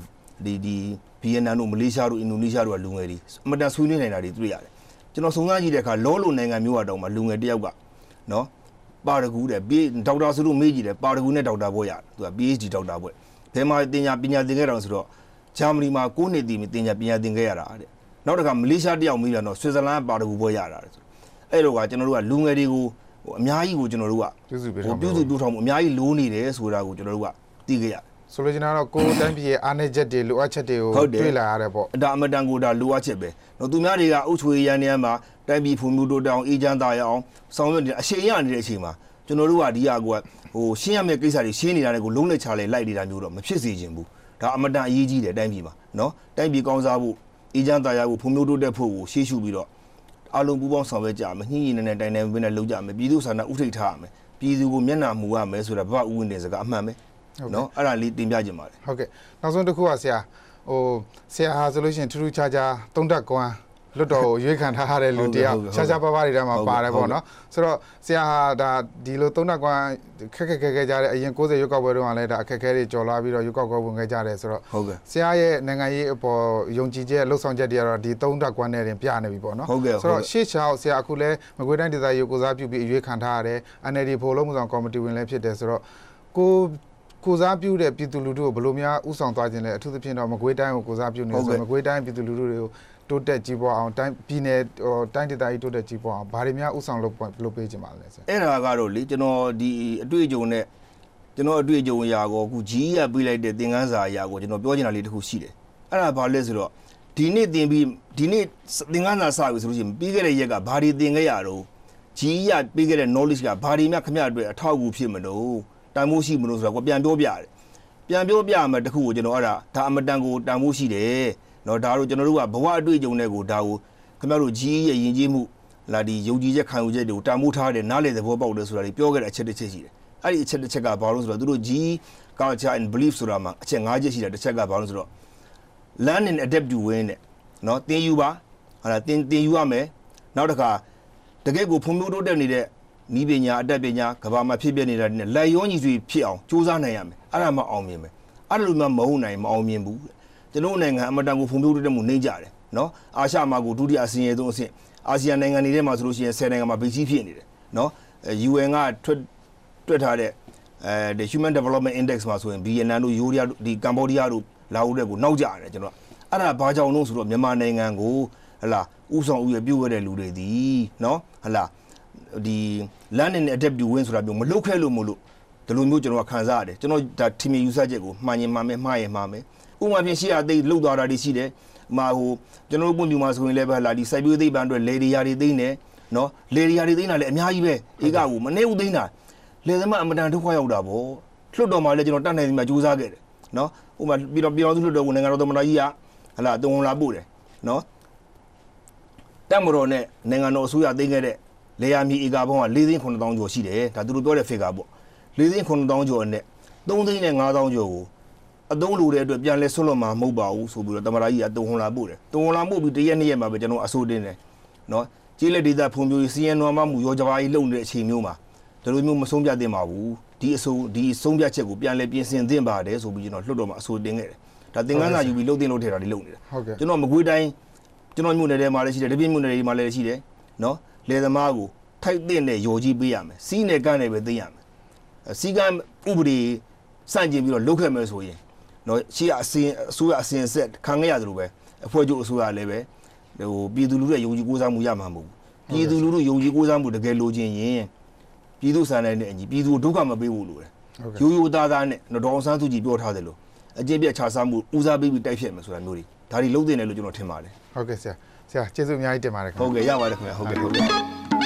ဒီဒီဗီယက်နမ်တို့မလေးရှားတို့အင်ဒိုနီးရှားတို့ကလူငယ်တွေအမတန်ဆွေးနွေးနေတာတွေတွေ့ရတယ်ကျွန်တော်စုံစမ်းကြည့်တဲ့အခါလောလိုနိုင်ငံမျိုးအတောင်မှာလူငယ်တယောက်ကနော်ပါရဂူတဲ့ဒေါက်တာဆိုလို့မေးကြည့်တယ်ပါရဂူနဲ့ဒေါက်တာဘွဲ့ရတယ်သူက ပီ အိတ်ချ် ဒီ ဒေါက်တာဘွဲ့ဘယ်မှာပညာပညာသင်ခဲ့တာဆိုတော့ဂျာမနီမှာကိုးနှစ်တည်ပညာပညာသင်ခဲ့ရတာတဲ့နောက်တစ်ခါမလေးရှားတယောက်မေးပြန်တော့ဆွစ်ဇာလန်ပါရဂူဘွဲ့ရတာတဲ့အဲ့တော့ကကျွန်တော်တို့ကလူငယ်တွေကိုဟိုအများကြီးကိုကျွန်တော်တို့ကပြုစုပေးထောင်ပြုစုပြုထောင်မှုအများကြီးလိုးနေတယ်ဆိုတာကိုကျွန်တော်တို့ကသိခဲ့ရတယ်
ဆိုလိုချင်တာတော့ကိုယ်တိုင်းပြည်ရဲ့အားနည်းချက်တွေလိုအပ်ချက်တွေကိုတွေ့လာရတယ်ပေါ့
ဒါအမတန်ကိုဒါလိုအပ်ချက်ပဲတော့သူများတွေကအုပ်ချုပ်ရေးရန်နေရာမှာတိုင်းပြည်ဖွံ့ဖြိုးတိုးတက်အောင်အေးချမ်းသာရအောင်ဆောင်ရွက်နေအရှိန်ရနေတဲ့အချိန်မှာကျွန်တော်တို့ကဒီဟာကိုဟိုရှင်းရမယ့်ကိစ္စတွေရှင်းနေတာတွေကိုလုံးလက်ချလဲလိုက်နေတာမျိုးတော့မဖြစ်စေချင်ဘူးဒါအမတန်အရေးကြီးတယ်တိုင်းပြည်မှာနော်တိုင်းပြည်ကောင်းစားဖို့အေးချမ်းသာရဖို့ဖွံ့ဖြိုးတိုးတက်ဖို့ကိုရှေ့ရှုပြီးတော့အားလုံးပူးပေါင်းဆောင်ရွက်ကြမယ်ညှိညှိနေနေတိုင်တိုင်ပင်နဲ့လုပ်ကြမယ်ပြည်သူ့ဆန္ဒဥထိတ်ထားရမယ်ပြည်သူကိုမျက်နှာမူရမယ်ဆိုတာဘဝဥဝင်တဲ့စကားအမှန်ပဲနော်အဲ့ဒါလေးတင်ပြခြင်းပါတယ်
ဟုတ်ကဲ့နောက်ဆုံးတစ်ခုကဆရာဟိုဆရာဟာဆိုလို့ရှိရင်ထူးထူးခြားခြားသုံးတက်ကွမ်းလွတ်တော်ကိုရွေးခံထားရတဲ့လူတယောက်ခြားခြားပါးပါးတွေထဲမှာပါတယ်ပေါ့နော်ဆိုတော့ဆရာဟာဒါဒီလိုသုံးတက်ကွမ်းခက်ခက်ခဲခဲကြတဲ့အရင်ကိုးဆယ်ရွေးကောက်ပွဲတုန်းကလည်းဒါအခက်ခဲတွေကြော်လာပြီးတော့ရွေးကောက်ပွဲဝင်ခဲ့ကြတယ်ဆိုတော့
ဟုတ်ကဲ့
ဆရာရဲ့နိုင်ငံရေးအပေါ်ယုံကြည်ချက်လှုပ်ဆောင်ချက်တွေကတော့ဒီသုံးတက်ကွမ်းနဲ့တင်ပြနေပြီပေါ့နော်ဆိုတော့ရှေ့ချောက်ဆရာအခုလည်းမကွေးတိုင်းဒေသကြီးကိုစားပြုပြီးအရွေးခံထားရတယ် အန် အယ် ဒီ ဖို့လုံးမှုဆောင်ကော်မတီဝင်လည်းဖြစ်တယ်ဆိုတော့ကိုကိုစားပြုတဲ့ပြည်သူလူထုကိုဘယ်လိုများဥဆောင်သွားခြင်းလဲအထူးသဖြင့်တော့မကွေးတိုင်းကိုကိုစားပြုနေဆိုမကွေးတိုင်းပြည်သူလူထုတွေကိုတိုးတက်ကြီးပွားအောင်တိုင်းပြည်နယ်တိုင်းဒေသကြီးတိုးတက်ကြီးပွားအောင်ဘာတွေများဥဆောင်လုပ်လုပ်ပေးခြင်းပါလဲဆရာ
အဲ့ဒါကတော့လေကျွန်တော်ဒီအတွေ့အကြုံနဲ့ကျွန်တော်အတွေ့အကြုံအရာကိုအခုကြီးရပေးလိုက်တဲ့သင်ခန်းစာအရာကိုကျွန်တော်ပြောချင်တာလေးတစ်ခုရှိတယ်အဲ့ဒါဘာလဲဆိုတော့ဒီနေ့သင်ပြီးဒီနေ့သင်ခန်းစာစပြီဆိုလို့ရှိရင်ပြီးခဲ့တဲ့ရက်ကဘာတွေသင်ခဲ့ရတော့ကြီးရပေးခဲ့တဲ့ knowledge ကဘာတွေများခမရအတွက်အထောက်အကူဖြစ်မလို့တန်မိုးရှိမလို့ဆိုတော့ပြန်ပြောပြတယ်ပြန်ပြောပြမယ်တခုကိုကျွန်တော်အဲ့ဒါဒါအမတန်ကိုတန်မိုးရှိတယ်နော်ဒါတို့ကျွန်တော်တို့ကဘဝအတွေ့အကြုံတွေကိုဒါကိုခင်ဗျားတို့ကြီးရဲ့ယဉ်ကျေးမှုလာဒီယုံကြည်ချက်ခံယူချက်တွေကိုတန်မိုးထားတယ်နားလေသဘောပေါက်တယ်ဆိုတာတွေပြောခဲ့တဲ့အချက်တစ်ချက်ရှိတယ်အဲ့ဒီအချက်တစ်ချက်ကဘာလို့ဆိုတော့သူတို့ကြီး culture and belief ဆိုတာမှာအချက်၅ချက်ရှိတယ်တစ်ချက်ကဘာလို့ဆိုတော့ learn and adapt to win တဲ့နော်သင်ယူပါဟာလားသင်သင်ယူရမယ်နောက်တစ်ခါတကယ့်ကိုဖွံ့ဖြိုးတိုးတက်နေတဲ့ဤပညာအတတ်ပညာကဘာမှဖြစ်ပြနေတာနဲ့လက်ရောညီစွာဖြစ်အောင်ကြိုးစားနိုင်ရမယ်အဲ့ဒါမှအောင်မြင်မယ်အဲ့လိုမှမဟုတ်နိုင်မအောင်မြင်ဘူးကျွန်တော်နိုင်ငံအမတန်ကိုဖွံ့ဖြိုးတိုးတက်မှုနှိမ့်ကြတယ်နော်အာရှမှာကိုဒုတိယအဆင့်ရဲဆုံးအဆင့်အာဆီယံနိုင်ငံတွေထဲမှာဆိုလို့ရှိရင်ဆယ်နိုင်ငံမှာဗိတ်ကြီးဖြစ်နေတယ်နော် ယူ အန် ကထွက်တွက်ထားတဲ့အဲ Human Development Index မှာဆိုရင်ဗီယက်နမ်တို့ယိုးရီးယားတို့ဒီကမ္ဘောဒီးယားတို့လာအိုတွေကိုနောက်ကျတယ်ကျွန်တော်အဲ့ဒါဘာကြောင့်လို့ဆိုတော့မြန်မာနိုင်ငံကိုဟလာဥဆောင်ဥရပြုတ်ရတဲ့လူတွေဒီနော်ဟလာဒီ learn and adapt to win ဆိုတာမျိုးမလုပ်ခဲ့လို့မလို့ဒီလိုမျိုးကျွန်တော်ခံစားရတယ်ကျွန်တော်ဒါထင်မြင်ယူဆချက်ကိုမှန်ရင်မှန်မယ်မှားရင်မှားမယ်ဥပမာဖြင့်ရှေ့အသိလှုပ်သွားတာတွေရှိတယ်မှာဟိုကျွန်တော်တို့ပုံပြမှာဆိုရင်လည်းပဲလာဒီစိုက်ပျိုးသိပ္ပံအတွက်လေဒီယာတွေသိနေနော်လေဒီယာတွေသိနေတာလည်းအများကြီးပဲဧကကိုမနေဦးသိနေတာလေသမားအမတန်ဒုက္ခရောက်တာပေါ့လွတ်တော်မှာလည်းကျွန်တော်တတ်နိုင်ဒီမှာကြိုးစားခဲ့တယ်နော်ဥပမာပြီးတော့ပြည်တော်စုလွတ်တော်ကိုနိုင်ငံတော်သမ္မတကြီးကဟလာတုံလာပို့တယ်နော်တက်မတော်နဲ့နိုင်ငံတော်အစိုးရသိမ်းခဲ့တဲ့လေယာမြေဧကပေါင်းက၄သိန်းခုနှစ်သောင်းကျော်ရှိတယ်ဒါသူတို့ပြောတဲ့ figure ပေါ့၄သိန်းခုနှစ်သောင်းကျော်နဲ့၃သိန်းနဲ့၅သောင်းကျော်ကိုအသုံးလိုတဲ့အတွက်ပြန်လဲဆွတ်လွတ်မှာမဟုတ်ပါဘူးဆိုပြီးတော့တမရာကြီးကတုံဟွန်လာပို့တယ်တုံဟွန်လာပို့ပြီးတရက်နှစ်ရက်မှာပဲကျွန်တော်အဆိုးတင်းတယ်နော်ကြီးလက်ဒေတာဖွံ့ဖြိုးရေးစီးရဲနွမ်းမမှုရောကြပါကြီးလုံနေတဲ့အချိန်မျိုးမှာဒီလိုမျိုးမဆုံးဖြတ်သင့်ပါဘူးဒီအဆိုးဒီဆုံးဖြတ်ချက်ကိုပြန်လဲပြင်ဆင်သင့်ပါတယ်ဆိုပြီးကျွန်တော်လွတ်တော်မှာအဆိုးတင်းခဲ့တယ်ဒါသင်္ကန်းစာယူပြီးလှုပ်တင်လှုပ်ထည့်တာတွေလုပ်နေတယ်ကျွန်တော်မကွေးတိုင်းကျွန်တော်မြို့နယ်ထဲမှာလည်းရှိတယ်တပြည့်မြို့နယ်တွေမှာလည်းရှိတယ်နော်လေသမားကိုထိုက်တဲ့ရော်ကြီးပေးရမယ်စီးနဲ့ကန်းနဲ့ပဲသိရမယ်စီကန်းဥပဒေစန့်ကျင်ပြီးတော့လုပ်ခဲ့မယ်ဆိုရင်နော်ရှေ့အစင်အစိုးရအစင်ဆက်ခံခဲ့ရတယ်လို့ပဲအဖွဲ့ချုပ်အစိုးရလည်းပဲဟိုပြည်သူလူထုရဲ့ယုံကြည်ကိုးစားမှုရမှာမဟုတ်ဘူးပြည်သူလူထုယုံကြည်ကိုးစားမှုတကယ်လိုချင်ရင်ပြည်သူစံနိုင်တဲ့အညီပြည်သူဒုက္ခမပေးဘူးလို့လေရိုးရိုးသားသားနဲ့ဒေါအောင်ဆန်းစုကြည်ပြောထားတယ်လို့အကျင့်ပြတ်ခြားစားမှုဦးစားပေးပြီးတိုက်ဖြတ်မယ်ဆိုတာမျိုးတွေဒါတွေလုံးတင်တယ်လို့ကျွန်တော်ထင်ပါတယ်
ဟုတ်ကဲ့ဆရာဆရာကျေးဇူးအများကြီးတင်ပါတယ်ခင်ဗျ
ဟုတ်ကဲ့ရပါတယ်ခင်ဗျဟုတ်ကဲ့ဟုတ်ကဲ့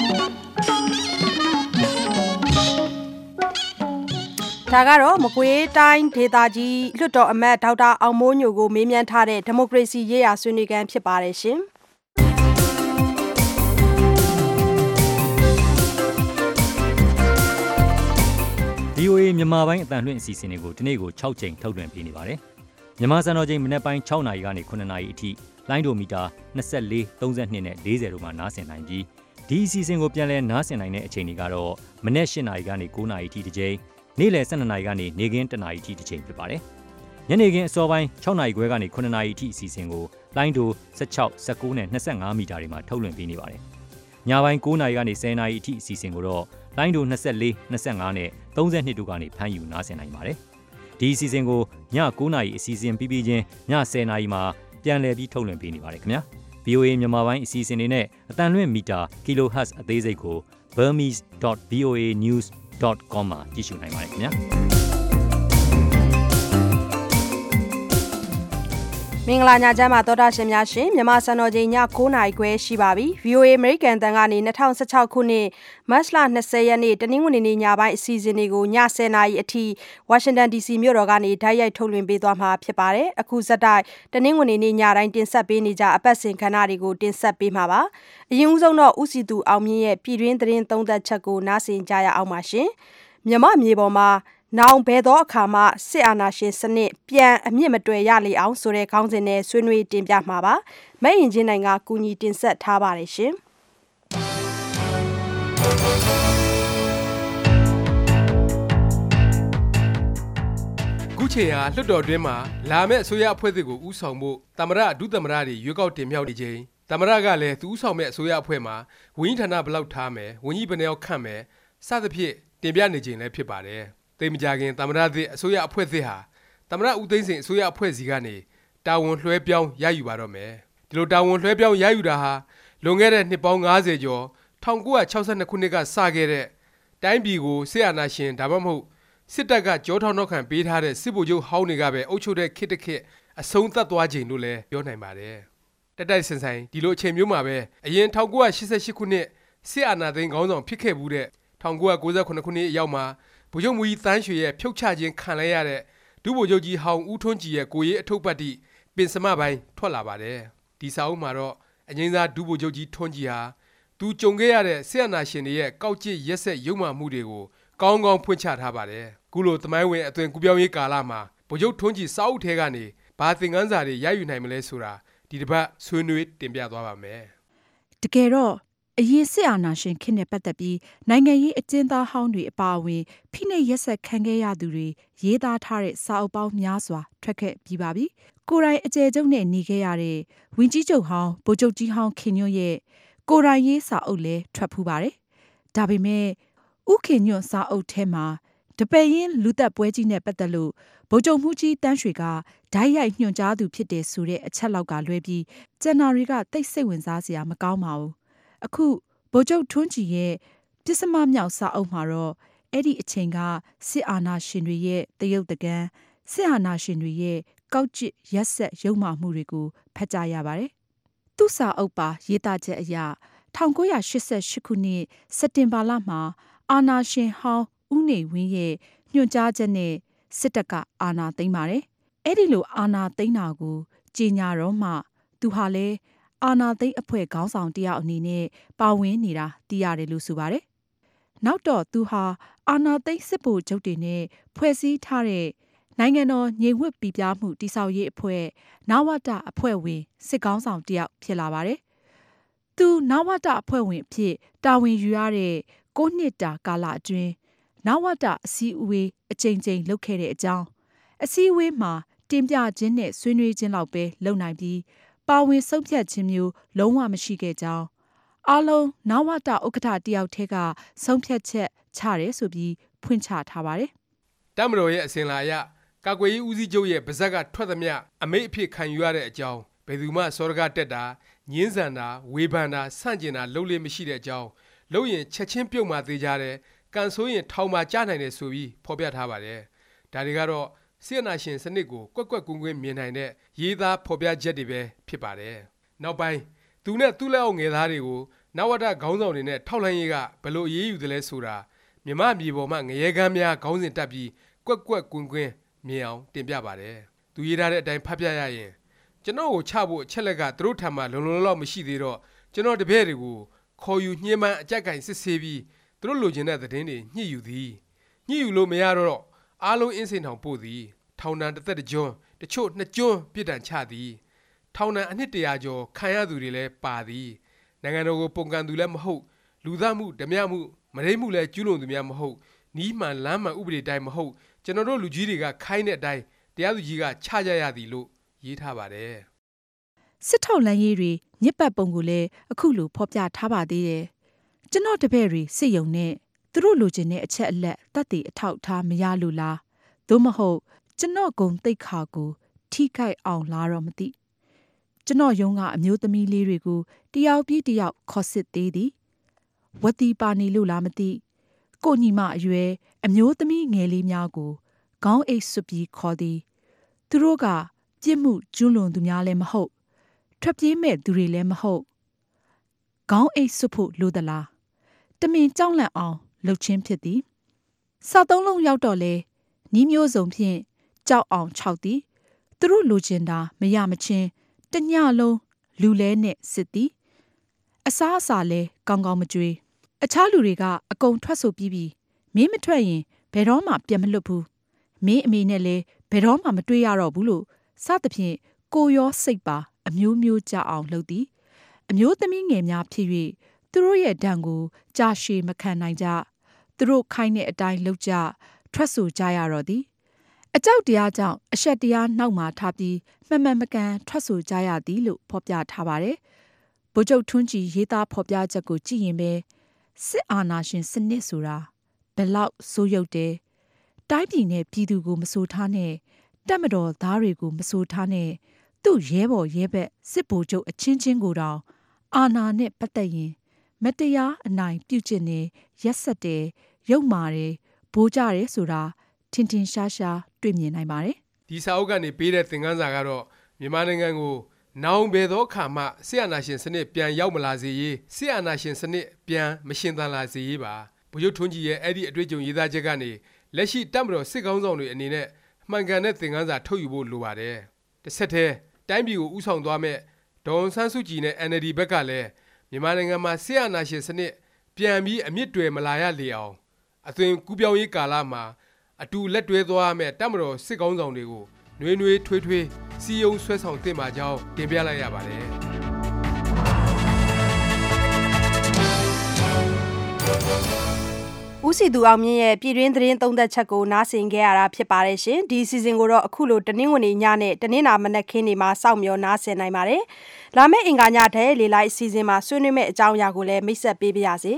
ဒါကတော့မကွေးတိုင်းဒေသကြီးလွှတ်တော်အမတ်ဒေါက်တာအောင်မိုးညိုကိုမေးမြန်းထားတဲ့ဒီမိုကရေစီရေးရာဆွေးနွေးခန်းဖြစ်ပါတယ်ရှင်။
ဗွီအိုအေ မြန်မာပိုင်းအသံလွှင့်အစီအစဉ်တွေကိုဒီနေ့ကို၆ချိန်ထုတ်လွှင့်ပေးနေပါတယ်။မြန်မာစံတော်ချိန်မနက်ပိုင်း၆နာရီကနေခုနှစ်နာရီအထိလိုင်းဒိုမီတာ၂၄၊၃၂နဲ့၄၀တို့မှာနားဆင်နိုင်ပြီးဒီအစီအစဉ်ကိုပြန်လည်နားဆင်နိုင်တဲ့အချိန်တွေကတော့မနက်၈နာရီကနေ၉နာရီအထိတစ်ချိန်နေ့လယ်၁၂နာရီကနေနေ့ခင်း၁နာရီအထိတစ်ချိန်ဖြစ်ပါတယ်။ညနေခင်းအစောပိုင်း၆နာရီခွဲကနေခုနှစ်နာရီအထိအစီအစဉ်ကိုလိုင်းဒို၁၆ ၁၉နဲ့၂၅မီတာတွေမှာထုတ်လွှင့်ပေးနေပါတယ်။ညပိုင်း၉နာရီကနေ၁၀နာရီအထိအစီအစဉ်ကိုတော့လိုင်းဒို၂၄ ၂၅နဲ့၃၂တို့ကနေဖမ်းယူနားဆင်နိုင်ပါတယ်။ဒီအစီအစဉ်ကိုည၉နာရီအစီအစဉ်ပြီးပြီးချင်းည၁၀နာရီမှာပြန်လည်ပြီးထုတ်လွှင့်ပေးနေပါတယ်ခင်ဗျာ။ ဗီ အို အေ မြန်မာပိုင်းအစီအစဉ်တွေနဲ့အတန်လွင့်မီတာ kilohertz အသေးစိတ်ကို burmese dot v o a news dot com မှာကြည့်ရှုနိုင်ပါတယ်ခင်ဗျာ
မင်္ဂလာညချမ်းပါတော်တာရှင်များရှင်မြန်မာစံတော်ချိန်ည၉နာရီခွဲရှိပါပြီ ဗီ အို အေ အမေရိကန်တန်ကနေ၂၀၁၆ခုနှစ်မတ်လ၂၀ရက်နေ့တနင်္ဂနွေနေ့ညပိုင်းအစီအစဉ်တွေကိုည၁၀နာရီအထိဝါရှင်တန် ဒီစီ မြို့တော်ကနေဓာတ်ရိုက်ထုတ်လွှင့်ပေးသွားမှာဖြစ်ပါတယ်အခုဇက်တိုက်တနင်္ဂနွေနေ့ညတိုင်းတင်ဆက်ပေးနေကြအပတ်စဉ်ခဏတွေကိုတင်ဆက်ပေးမှာပါအရင်ဦးဆုံးတော့ဦးစီသူအောင်မြင့်ရဲ့ပြည်တွင်းသတင်းသုံးသပ်ချက်ကိုနားဆင်ကြရအောင်ပါရှင်မြန်မာမြေပေါ်မှာနောင်ဘယ်သောအခါမှစစ်အာဏာရှင်စနစ်ပြန်အမြင့်မတွယ်ရလေအောင်ဆိုတဲ့ခေါင်းစဉ်နဲ့ဆွေးနွေးတင်ပြမှာပါ။မဲ့ရင်ချင်းနိုင်ကကူညီတင်ဆက်ထားပါတယ်ရှင်
။ခုချိန်ဟာလွှတ်တော်တွင်းမှာလာမယ့်အစိုးရအဖွဲ့အစည်းကိုဦးဆောင်ဖို့သမ္မတဒုသမ္မတတွေရွေးကောက်တင်မြှောက်နေချိန်သမ္မတကလည်းသူဦးဆောင်မဲ့အစိုးရအဖွဲ့မှာဝန်ကြီးဌာနဘယ်လောက်ထားမယ်ဝန်ကြီးဘယ်နှယောက်ခန့်မယ်စသဖြင့်တင်ပြနေချိန်လည်းဖြစ်ပါတယ်။သိမကြခင်သမ္မတသစ်အစိုးရအဖွဲ့သစ်ဟာသမ္မတဦးသိန်းစိန်အစိုးရအဖွဲ့စီကနေတာဝန်လွှဲပြောင်းရယူပါတော့မယ်ဒီလိုတာဝန်လွှဲပြောင်းရယူတာဟာလွန်ခဲ့တဲ့နှစ်ပေါင်း၅၀ကျော်၁၉၆၂ခုနှစ်ကစခဲ့တဲ့တိုင်းပြည်ကိုစစ်အာဏာရှင်ဒါမှမဟုတ်စစ်တပ်ကကြောထောက်နောက်ခံပေးထားတဲ့စစ်ဗိုလ်ချုပ်ဟောင်းတွေကပဲအုပ်ချုပ်တဲ့ခေတ်တစ်ခေတ်အဆုံးသတ်သွားချိန်လို့လည်းပြောနိုင်ပါတယ်တက်တိုက်ဆန်ဆိုင်ဒီလိုအချိန်မျိုးမှာပဲအရင်၁၉၈၈ခုနှစ်စစ်အာဏာသိမ်းခေါင်းဆောင်ဖြစ်ခဲ့ဘူးတဲ့၁၉၉၇ခုနှစ်အရောက်မှာဗိုလ်ချုပ်မူကြီးတန်းရွှေရဲ့ဖြုတ်ချခြင်းခံလိုက်ရတဲ့ဒုဗိုလ်ချုပ်ကြီးဟောင်းဦးထွန်းကြည်ရဲ့ကိုရေးအထုပ်ပတ်တိပင်စမပိုင်းထွက်လာပါတယ်ဒီစာအုပ်မှာတော့အငိမ့်စားဒုဗိုလ်ချုပ်ကြီးထွန်းကြည်ဟာသူကြုံခဲ့ရတဲ့ဆရာနာရှင်တွေရဲ့ကောက်ကျစ်ရက်ဆက်ရုံမှမှုတွေကိုကောင်းကောင်းဖွင့်ချထားပါတယ်ခုလိုသမိုင်းဝင်အသွင်ကူပြောင်းရေးကာလမှာဗိုလ်ချုပ်ထွန်းကြည်စာအုပ်ထဲကနေဘာသင်ခန်းစာတွေရယူနိုင်မလဲဆိုတာဒီတစ်ပတ်ဆွေးနွေးတင်ပြသွားပါမယ်
တကယ်တော့အရေးစစ်အာဏာရှင်ခေတ်နဲ့ပတ်သက်ပြီးနိုင်ငံရေးအကျဉ်းသားဟောင်းတွေအပါအဝင်ဖိနှိပ်ရက်စက်ခံခဲ့ရသူတွေရေးသားထားတဲ့စာအုပ်ပေါင်းများစွာထွက်ခဲ့ပြီးပါပြီ။ကိုယ်တိုင်အကျယ်ချုပ်နဲ့နေခဲ့ရတဲ့ဝင်းကြီးချုပ်ဟောင်းဗိုလ်ချုပ်ကြီးဟောင်းခင်ညွန့်ရဲ့ကိုယ်တိုင်ရေးစာအုပ်လည်းထွက်ဖူးပါတယ်။ဒါပေမဲ့ဥခင်ညွန့်စာအုပ်ထဲမှာတပည့်ရင်းလူသက်ပွဲကြီးနဲ့ပတ်သက်လို့ဗိုလ်ချုပ်မှုကြီးတန်းရွှေကဓာတ်ရိုက်ညွှန်ကြားသူဖြစ်တယ်ဆိုတဲ့အချက်လောက်ကလွဲပြီးကျန်နာတွေကတိတ်စိတ်ဝင်စားစရာမကောင်းပါဘူး။အခုဗိုလ်ချုပ်ထွန်းကြည်ရဲ့ပစ္စမမြောက်စာအုပ်မှာတော့အဲ့ဒီအချိန်ကစစ်အာဏာရှင်တွေရဲ့တရုတ်တကန်းစစ်အာဏာရှင်တွေရဲ့ကောက်ကျစ်ရက်ဆက်ရုံမှမှုတွေကိုဖတ်ကြရပါတယ်။သူ့စာအုပ်ပါရေးသားချက်အရ၁၉၈၈ခုနှစ်စက်တင်ဘာလမှာအာဏာရှင်ဟောင်းဦးနေဝင်းရဲ့ညွှန်ကြားချက်နဲ့စစ်တပ်ကအာဏာသိမ်းပါတယ်။အဲ့ဒီလိုအာဏာသိမ်းတာကိုကြေညာတော့မှသူဟာလည်းအာဏာသိမ်းအဖွဲ့ခေါင်းဆောင်တယောက်အနေနဲ့ပါဝင်နေတာသိရတယ်လို့ဆိုပါတယ်။နောက်တော့သူဟာအာဏာသိမ်းစစ်ဗိုလ်ချုပ်တွေနဲ့ဖွဲ့စည်းထားတဲ့နိုင်ငံတော်ငြိမ်ဝှက်ပြပြမှုတည်ဆောက်ရေးအဖွဲ့နဝတအဖွဲ့ဝင်စစ်ခေါင်းဆောင်တယောက်ဖြစ်လာပါတယ်။သူနဝတအဖွဲ့ဝင်အဖြစ်တာဝန်ယူရတဲ့၉နှစ်တာကာလအတွင်းနဝတအစည်းအဝေးအကြိမ်ကြိမ်လုပ်ခဲ့တဲ့အကြောင်းအစည်းအဝေးမှာတင်ပြခြင်းနဲ့ဆွေးနွေးခြင်းလောက်ပဲလုပ်နိုင်ပြီးပါဝင်ဆုံးဖြတ်ခြင်းမျိုးလုံးဝမရှိခဲ့ကြောင်းအားလုံးနဝတဥက္ကဋ္ဌတယောက်တည်းကဆုံးဖြတ်ချက်ချတယ်ဆိုပြီးဖွင့်ချထားပါတယ်
။တမတော်ရဲ့အစဉ်လာအရကာကွယ်ရေးဦးစီးချုပ်ရဲ့ဗဇက်ကထွက်သမျှအမိတ်အဖြစ်ခံယူရတဲ့အကြောင်းဘယ်သူမှစောရကတက်တာညင်းဆန်တာဝေဖန်တာဆန့်ကျင်တာလုပ်လို့မရှိတဲ့အကြောင်းလုပ်ရင်ချက်ချင်းပြုတ်မှသေးကြတယ်ကန်ဆိုးရင်ထောင်မှကြားနိုင်တယ်ဆိုပြီးဖော်ပြထားပါတယ်။ဒါတွေကတော့စစ်အာဏာရှင်စနစ်ကိုကွက်ကွက်ကွင်းကွင်းမြင်နိုင်တဲ့ရေးသားဖော်ပြချက်တွေပဲဖြစ်ပါတယ်။နောက်ပိုင်းသူနဲ့သူ့လက်အောက်ငယ်သားတွေကိုနဝတခေါင်းဆောင်တွေနဲ့ထောက်လှမ်းရေးကဘယ်လိုအရေးယူတယ်လဲဆိုတာမြမမြေပေါ်မှာငရဲကမ်းများခေါင်းစဉ်တက်ပြီးကွက်ကွက်ကွင်းကွင်းမြင်အောင်တင်ပြပါတယ်။သူရေးထားတဲ့အတိုင်းဖတ်ပြရရင်ကျွန်တော်ကိုချဖို့အချက်လက်ကသူတို့ထံမှာလုံလုံလောက်မရှိသေးတော့ကျွန်တော်တပည့်တွေကိုခေါ်ယူညှင်းပန်းအကြက်ကင်စစ်ဆေးပြီးသူတို့လိုချင်တဲ့သတင်းတွေညှိယူသည်ညှိယူလို့မရတော့အားလုံးအင်းစင်ထောင်ပို့သည်ထောင်ဒဏ်တစ်သက်တစ်ကျွန်းတချို့နှစ်ကျွန်းပြစ်ဒဏ်ချသည်ထောင်ဒဏ်အနှစ်တရာကျော်ခံရသူတွေလည်းပါသည်နိုင်ငံတော်ကိုပုံကန်သူလည်းမဟုတ်လူသားမှုဓမြမှုမရိမှုလည်းကျူးလွန်သူများမဟုတ်နီးမှန်လမ်းမှန်ဥပဒေတိုင်းမဟုတ်ကျွန်တော်တို့လူကြီးတွေကခိုင်းတဲ့အတိုင်းတရားသူကြီးကချကြရသည်လို့ရေးထားပါတယ်
စစ်ထောက်လမ်းရေးတွေညစ်ပတ်ပုံကိုလည်းအခုလိုဖော်ပြထားပါသေးတယ်ကျွန်တော်တပည့်တွေစစ်ယုံနဲ့သူတို့လိုချင်တဲ့အချက်အလက်တတ်သိအထောက်ထားမရလို့လားသို့မဟုတ်ကျွန်တော်ဂုံတိတ်ခါကိုထိခိုက်အောင်လားတော့မသိကျွန်တော်ယုံကအမျိုးသမီးလေးတွေကိုတယောက်ပြီးတယောက်ခေါ်စစ်သေးသည်ဝတိပါနေလို့လားမသိကိုညီမအရွယ်အမျိုးသမီးငယ်လေးများကိုခေါင်းအိတ်ဆွပြီးခေါ်သည်သူတို့ကပြစ်မှုကျူးလွန်သူများလည်းမဟုတ်ထွက်ပြေးမဲ့သူတွေလည်းမဟုတ်ခေါင်းအိတ်ဆွဖို့လိုသလားတမင်ကြောက်လန့်အောင်လှုပ်ချင်းဖြစ်သည်စာသုံးလုံးရောက်တော့လေနီးမျိုးစုံဖြင့်ကြောက်အောင်ခြောက်သည်သူတို့လိုချင်တာမရမချင်းတညလုံးလူလဲနဲ့စစ်သည်အစားအစာလဲကောင်းကောင်းမကြွေးအခြားလူတွေကအကုန်ထွက်ဆိုပြီးပြီးမင်းမထွက်ရင်ဘယ်တော့မှပြန်မလွတ်ဘူးမင်းအမေနဲ့လဲဘယ်တော့မှမတွေ့ရတော့ဘူးလို့စသဖြင့်ကိုရောစိတ်ပါအမျိုးမျိုးကြအောင်လုပ်သည်အမျိုးသမီးငယ်များဖြစ်၍သူတို့ရဲ့ဒဏ်ကိုကြာရှည်မခံနိုင်ကြသူတို့ခိုင်းတဲ့အတိုင်းလုပ်ကြထွက်ဆိုကြရတော့သည်အကြောက်တရားကြောင့်အရှက်တရားနောက်မှာထားပြီးမှန်မှန်မကန်ထွက်ဆိုကြရသည်လို့ဖော်ပြထားပါတယ်ဗိုလ်ချုပ်ထွန်းကြည်ရေးသားဖော်ပြချက်ကိုကြည့်ရင်ပဲစစ်အာဏာရှင်စနစ်ဆိုတာဘယ်လောက်ဆိုးရုပ်တယ်တိုင်းပြည်နဲ့ပြည်သူကိုမဆိုထားနဲ့တပ်မတော်သားတွေကိုမဆိုထားနဲ့သူ့ရဲဘော်ရဲဘက်စစ်ဗိုလ်ချုပ်အချင်းချင်းကိုတောင်အာဏာနဲ့ပတ်သက်ရင်မတရားအနိုင်ပြုကျင့်နေရက်ဆက်တယ်ရုပ်မာတယ်ဘိုးကြတယ်ဆိုတာထင်ထင်ရှားရှားတွေ့မြင်နိုင်ပါတယ်
ဒီစာအုပ်ကနေပေးတဲ့သင်ခန်းစာကတော့မြန်မာနိုင်ငံကိုနောင်ဘယ်သောခါမှဆီယနာရှင်စနစ်ပြန်ရောက်မလာစေရေးဆီယနာရှင်စနစ်ပြန်မရှင်သန်လာစေရေးပါဗိုလ်ချုပ်ထွန်းကြည်ရဲ့အဲ့ဒီအတွေ့အကြုံရေးသားချက်ကနေလက်ရှိတပ်မတော်စစ်ကောင်းဆောင်တွေအနေနဲ့မှန်ကန်တဲ့သင်ခန်းစာထုတ်ယူဖို့လိုပါတယ်တစ်ဆက်တည်းတိုင်းပြည်ကိုဥဆောင်သွားမဲ့ဒေါ်အောင်ဆန်းစုကြည်နဲ့ N L D ဘက်ကလည်းမြန်မာနိုင်ငံမှာဆီယနာရှင်စနစ်ပြန်ပြီးအမြင့်တွယ်မလာရလေအောင်အသွင်ကူးပြောင်းရေးကာလမှာအတူလက်တွဲသွားမဲ့တပ်မတော်စစ်ကောင်းဆောင်တွေကိုနှွေးနှွေးထွေးထွေးစီယုံဆွဲဆောင်တင်ပါကြောင်းတင်ပြလိုက်ရပါတယ်
ဦးစီသူအောင်မြင့်ရဲ့ပြည်တွင်းသတင်းသုံးသက်ချက်ကိုနားဆင်ခဲ့ရတာဖြစ်ပါတယ်ရှင်ဒီစီစဉ်ကိုတော့အခုလိုတနင်္ဂနွေညနဲ့တနင်္လာမနက်ခင်းတွေမှာစောင့်မျှော်နားဆင်နိုင်ပါတယ်လာမယ့်အင်္ဂါညတဲ့လေလိုက်စီစဉ်မှာဆွေးနွေးမယ့်အကြောင်းအရာကိုလည်းမိတ်ဆက်ပေးပါရစေ